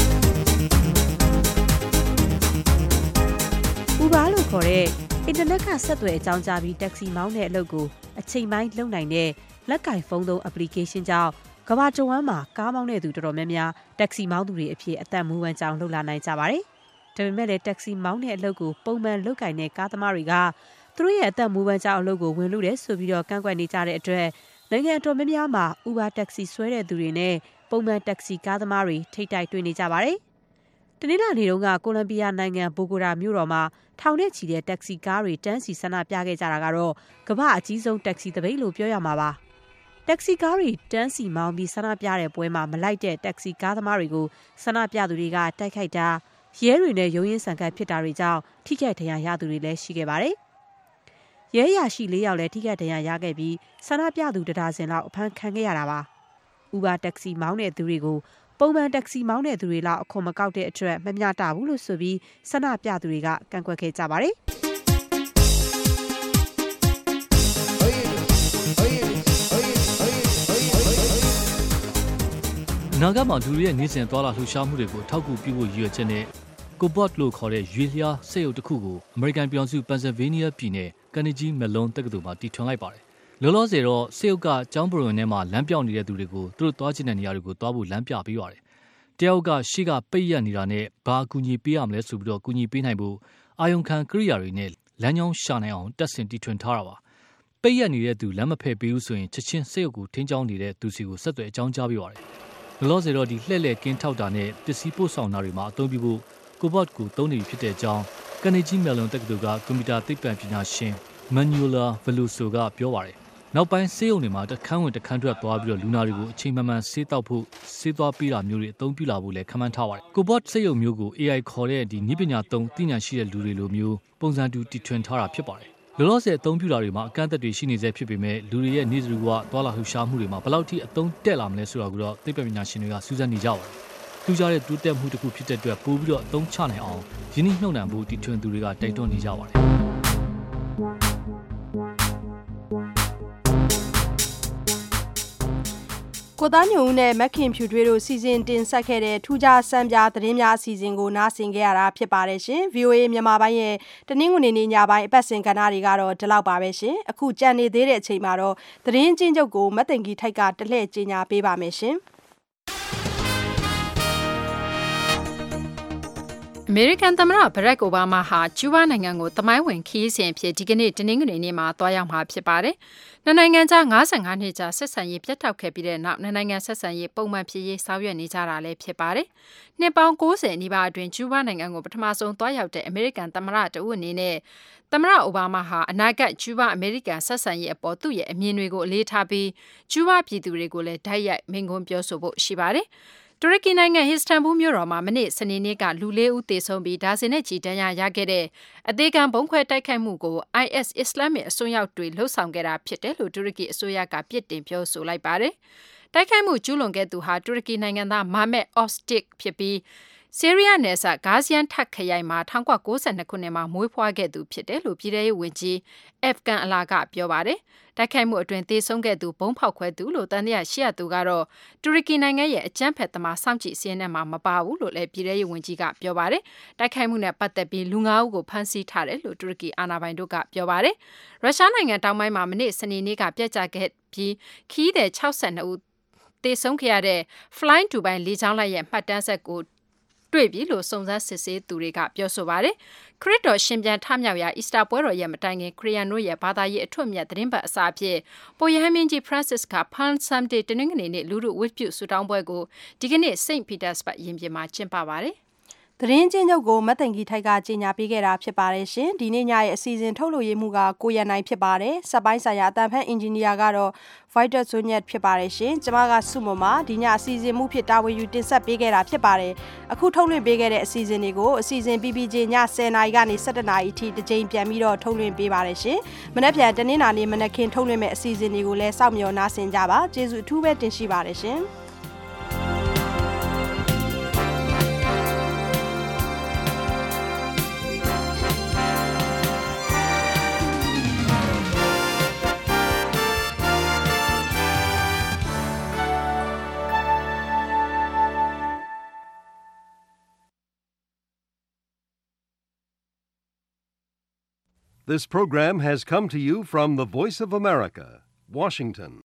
။ဥပါလို့ခေါ်တဲ့အင်တာနက်ကဆက်သွယ်အကြောင်းကြားပြီးတက္ကစီမောင်းတဲ့အလုပ်ကိုအချိန်ပိုင်းလုပ်နိုင်တဲ့လက်ကင်ဖုန်းသုံး application ကြောင့်ကမ္ဘာတဝန်းမှာကားမောင်းတဲ့သူတော်တော်များများတက္ကစီမောင်းသူတွေအဖြစ်အသက်မူဝမ်းကြောင်းလှုပ်လာနိုင်ကြပါတယ်။ဒါပေမဲ့လည်းတက္ကစီမောင်းတဲ့အလုပ်ကိုပုံမှန်လုပ်ကင်တဲ့ကားသမားတွေကသူတို့ရဲ့အသက်မူဝမ်းကြောင်းအလုပ်ကိုဝင်လို့တယ်ဆိုပြီးတော့ကန့်ကွက်နေကြတဲ့အတွက်နိုင်ငံတော်များများမှာ Uber တက္ကစီဆွဲတဲ့သူတွေနဲ့ပုံမှန်တက္ကစီကားသမားတွေထိတ်တိုက်တွေ့နေကြပါတယ်။တနင်္လာနေ့တုန်းကကိုလံဘီယာနိုင်ငံဘိုဂိုတာမြို့တော်မှာထောင်နဲ့ချီတဲ့တက္ကစီကားတွေတန်းစီဆန္ဒပြခဲ့ကြတာကတော့ကမ္ဘာအကြီးဆုံးတက္ကစီသပိတ်လို့ပြောရမှာပါ။တက္ကစီကားတွေတန်းစီမောင်းပြီးဆန္ဒပြတဲ့ပွဲမှာမလိုက်တဲ့တက္ကစီကားသမားတွေကိုဆန္ဒပြသူတွေကတိုက်ခိုက်တာရဲတွေနဲ့ရုံးရင်ဆန်ကတ်ဖြစ်တာတွေကြောင့်ထိခိုက်ဒဏ်ရာရသူတွေလည်းရှိခဲ့ပါတယ်။ရဲရရှိလေးယောက်လည်းထိခိုက်ဒဏ်ရာရခဲ့ပြီးဆန္ဒပြသူတဒါဇင်လောက်အဖမ်းခံခဲ့ရတာပါ။ Uber တက္ကစီမောင်းတဲ့သူတွေကိုပုံမှန်တက္ကစီမောင်းတဲ့သူတွေလောက်အခွန်မကောက်တဲ့အတွက်မမျှတဘူးလို့ဆိုပြီးဆန္ဒပြသူတွေကကန့်ကွက်ခဲ့ကြပါတယ်။
နာဂတ်မှာလူတွေရဲ့နေစဉ်သွားလာလှူရှားမှုတွေကိုထောက်ကူပြုဖို့ရည်ရွယ်ချက်နဲ့ Cobot လို့ခေါ်တဲ့ရွေလျားစက်ရုပ်တစ်ခုကိုအမေရိကန်ပြည်ထောင်စုပန်ဆယ်ဗေးနီးယားပြည်နယ်ကန်နီဂျီမယ်လွန်တက္ကသိုလ်မှာတည်ထွင်လိုက်ပါတယ်။လောလောဆယ်တော့စက်ရုပ်ကကျောင်းပရုံထဲမှာလမ်းပြောင်းနေတဲ့သူတွေကိုသူတို့သွားချင်တဲ့နေရာတွေကိုသွားဖို့လမ်းပြပေးပါတယ်။တယောက်ကရှေ့ကပိတ်ရက်နေတာနဲ့ဘာအကူအညီပေးရမလဲဆိုပြီးတော့ကူညီပေးနိုင်ဖို့အာယုံခံကိရိယာတွေနဲ့လမ်းကြောင်းရှာနိုင်အောင်တက်ဆင်တည်ထွင်ထားတာပါ။ပိတ်ရက်နေတဲ့သူလမ်းမဖယ်ပေးဘူးဆိုရင်ချက်ချင်းစက်ရုပ်ကိုထင်းချောင်းနေတဲ့သူစီကိုဆက်သွယ်အကြောင်းကြားပေးပါတယ်။လောလောဆယ်တော့ဒီလှည့်လည်ကင်းထောက်တာနဲ့ပစ္စည်းပို့ဆောင်တာတွေမှာအသုံးပြုဖို့Cobot ကိုသုံးနေပြီဖြစ်တဲ့အကြောင်းကန်နီဂျီမယ်လွန်တက္ကသိုလ်ကကွန်ပျူတာသိပ္ပံပညာရှင် Manuela Veloso ကပြောပါတယ်။နောက်ပိုင်းဆေးရုံတွေမှာတခန်းဝင်တခန်းထွက်သွားပြီးတော့လူနာတွေကိုအချိန်မှန်မှန်ဆေးတောက်ဖို့ဆေးသွားပေးတာမျိုးတွေအသုံးပြုလာဖို့လည်းခန့်မှန်းထားပါတယ်။ Cobot စက်ရုံမျိုးကို A I ခေါ်တဲ့ဒီနည်းပညာသုံးသိဉာဏ်ရှိတဲ့လူတွေလိုမျိုးပုံစံတူတည်ထွင်ထားတာဖြစ်ပါတယ်။လောလောဆယ်အသုံးပြုတာတွေမှာအကန့်အသတ်တွေရှိနေစေဖြစ်ပေမဲ့လူတွေရဲ့နေစတူကသွားလာလှူရှားမှုတွေမှာဘယ်လောက်ထိအသုံးတက်လာမလဲဆိုတာကိုတော့သိပ္ပံပညာရှင်တွေကစူးစမ်းနေကြပါတယ်။ထူးခြားတဲ့တိုးတက်မှုတစ်ခုဖြစ်တဲ့အတွက်ပို့ပြီးတော့အသုံးချနိုင်အောင်ယင်းနှိမ့်နှုတ်နှံဖို့တီထွင်သူတွေကတိုက်တွန်းနေကြပါတယ်။
ကိုသားညုံနဲ့မက်ခင်ဖြူထွေးတို့စီစဉ်တင်ဆက်ခဲ့တဲ့ထူးခြားစမ်းပြသတင်းများအစီအစဉ်ကိုနားဆင်ခဲ့ရတာဖြစ်ပါတယ်ရှင်။ V O A မြန်မာပိုင်းရဲ့တနင်္ဂနွေနေ့ညပိုင်းအပတ်စဉ်ကဏ္ဍတွေကတော့ဒီလောက်ပါပဲရှင်။အခုကြံနေသေးတဲ့အချိန်မှာတော့သတင်းချင်းချုပ်ကိုမတ်တင်ကြီးထိုက်ကတလှည့်ကြီးညာပေးပါမယ်ရှင်။
အမေရိကန်သမ္မတဘရက်အိုဘားမားဟာကျူးဘားနိုင်ငံကိုသမိုင်းဝင်ခရီးစဉ်အဖြစ်ဒီကနေ့တနင်္ဂနွေနေ့မှာသွားရောက်မှာဖြစ်ပါတယ်။နှစ်နိုင်ငံကြား၅၅နှစ်ကြာဆက်ဆံရေးပြတ်တောက်ခဲ့ပြီးတဲ့နောက်နှစ်နိုင်ငံဆက်ဆံရေးပုံမှန်ဖြစ်ရေးဆောင်ရွက်နေကြတာလည်းဖြစ်ပါတယ်။နှစ်ပေါင်း၉၀နီးပါးအတွင်းကျူးဘားနိုင်ငံကိုပထမဆုံးသွားရောက်တဲ့အမေရိကန်သမ္မတတဦးအနေနဲ့သမ္မတအိုဘားမားဟာအနာဂတ်ကျူးဘားအမေရိကန်ဆက်ဆံရေးအပေါ်သူ့ရဲ့အမြင်တွေကိုအလေးထားပြီးကျူးဘားပြည်သူတွေကိုလည်းဓာတ်ရိုက်မိန့်ခွန်းပြောဆိုဖို့ရှိပါတယ်။တူရကီနိုင်ငံဟစ္စတန်ဘူမြို့တော်မှာမနေ့စနေနေ့ကလူလေးဦးသေဆုံးပြီးဒါဇင်နဲ့ချီဒဏ်ရာရခဲ့တဲ့အသေးခံဘုံခွဲတိုက်ခိုက်မှုကို I S အစ္စလာမစ်အစွန်းရောက်တွေလှုပ်ဆောင်ခဲ့တာဖြစ်တယ်လို့တူရကီအစိုးရကပြစ်တင်ပြောဆိုလိုက်ပါတယ်။တိုက်ခိုက်မှုကျူးလွန်ခဲ့သူဟာတူရကီနိုင်ငံသားမာမက်အော့စတစ်ဖြစ်ပြီးဆီးရီးယားနယ်စပ်ဂါဇီယန်ထက်ခရိုင်မှာ၁၉၉၂ခုနှစ်မှာမွေးဖွားခဲ့သူဖြစ်တယ်လို့ပြည်ထောင်စုဝန်ကြီးအဖ်ကန်အလာကပြောပါတယ်။တိုက်ခိုက်မှုအတွင်းသေဆုံးခဲ့သူဘုံဖောက်ခွဲသူလို့တန်တရားရှိရသူကတော့တူရကီနိုင်ငံရဲ့အကြမ်းဖက်သမားစောင့်ကြည့်စီးရဲမှာမပါဘူးလို့လည်းပြည်ထောင်စုဝန်ကြီးကပြောပါတယ်။တိုက်ခိုက်မှုနဲ့ပတ်သက်ပြီးလူ၅ဦးကိုဖမ်းဆီးထားတယ်လို့တူရကီအာဏာပိုင်တို့ကပြောပါတယ်။ရုရှားနိုင်ငံတောင်ပိုင်းမှာမနေ့စနေနေ့ကပြက်ကျခဲ့ပြီးခီးတဲ့၆၂ဦးသေဆုံးခဲ့ရတဲ့ Fly Dubai လေကြောင်းလိုင်းရဲ့မှတ်တမ်းဆက်ကိုတွေ့ပြီလို့စုံစမ်းစစ်ဆေးသူတွေကပြောဆိုပါတယ်။ခရစ်တော်ရှင်ပြန်ထမြောက်ရာအီစတာပွဲတော်ရဲ့မတိုင်ခင်ခရီးယန်တို့ရဲ့ဘာသာရေးအထွတ်အမြတ်သတင်းပတ်အစားအဖြစ်ပိုယဟမင်းကြီး Francis က Palm Sunday တနင်္ဂနွေနေ့လူထုဝတ်ပြုဆုတောင်းပွဲကိုဒီကနေ့ Saint Petersburg ရင်ပြင်မှာကျင်းပပါတယ်။သတင်းချင်းချုပ်ကိုမတ်တင်ကြီးထိုက်ကကြီးညာပေးခဲ့တာဖြစ်ပါတယ်ရှင်။ဒီနေ့ညရဲ့အစီအစဉ်ထုတ်လို့ရမှုကကိုရန်နိုင်ဖြစ်ပါတယ်။စက်ပိုင်းဆိုင်ရာအတန်ဖက်အင်ဂျင်နီယာကတော့ Vital Zonyet ဖြစ်ပါတယ်ရှင်။ကျွန်မကစုမမဒီညအစီအစဉ်မှုဖြစ်တာဝန်ယူတင်ဆက်ပေးခဲ့တာဖြစ်ပါတယ်။အခုထုတ်လွှင့်ပေးခဲ့တဲ့အစီအစဉ်တွေကိုအစီအစဉ် P P J ညဆယ်နာရီကနေဆယ့်တစ်နာရီအထိတစ်ကြိမ်ပြန်ပြီးတော့ထုတ်လွှင့်ပေးပါတယ်ရှင်။မနေ့ပြန်တနင်္လာနေ့မနက်ခင်းထုတ်လွှင့်မဲ့အစီအစဉ်တွေကိုလည်းစောင့်မျှော်နားဆင်ကြပါ။ကျေးဇူးအထူးပဲတင်ရှိပါတယ်ရှင်။
This program has come to you from the Voice of America, Washington.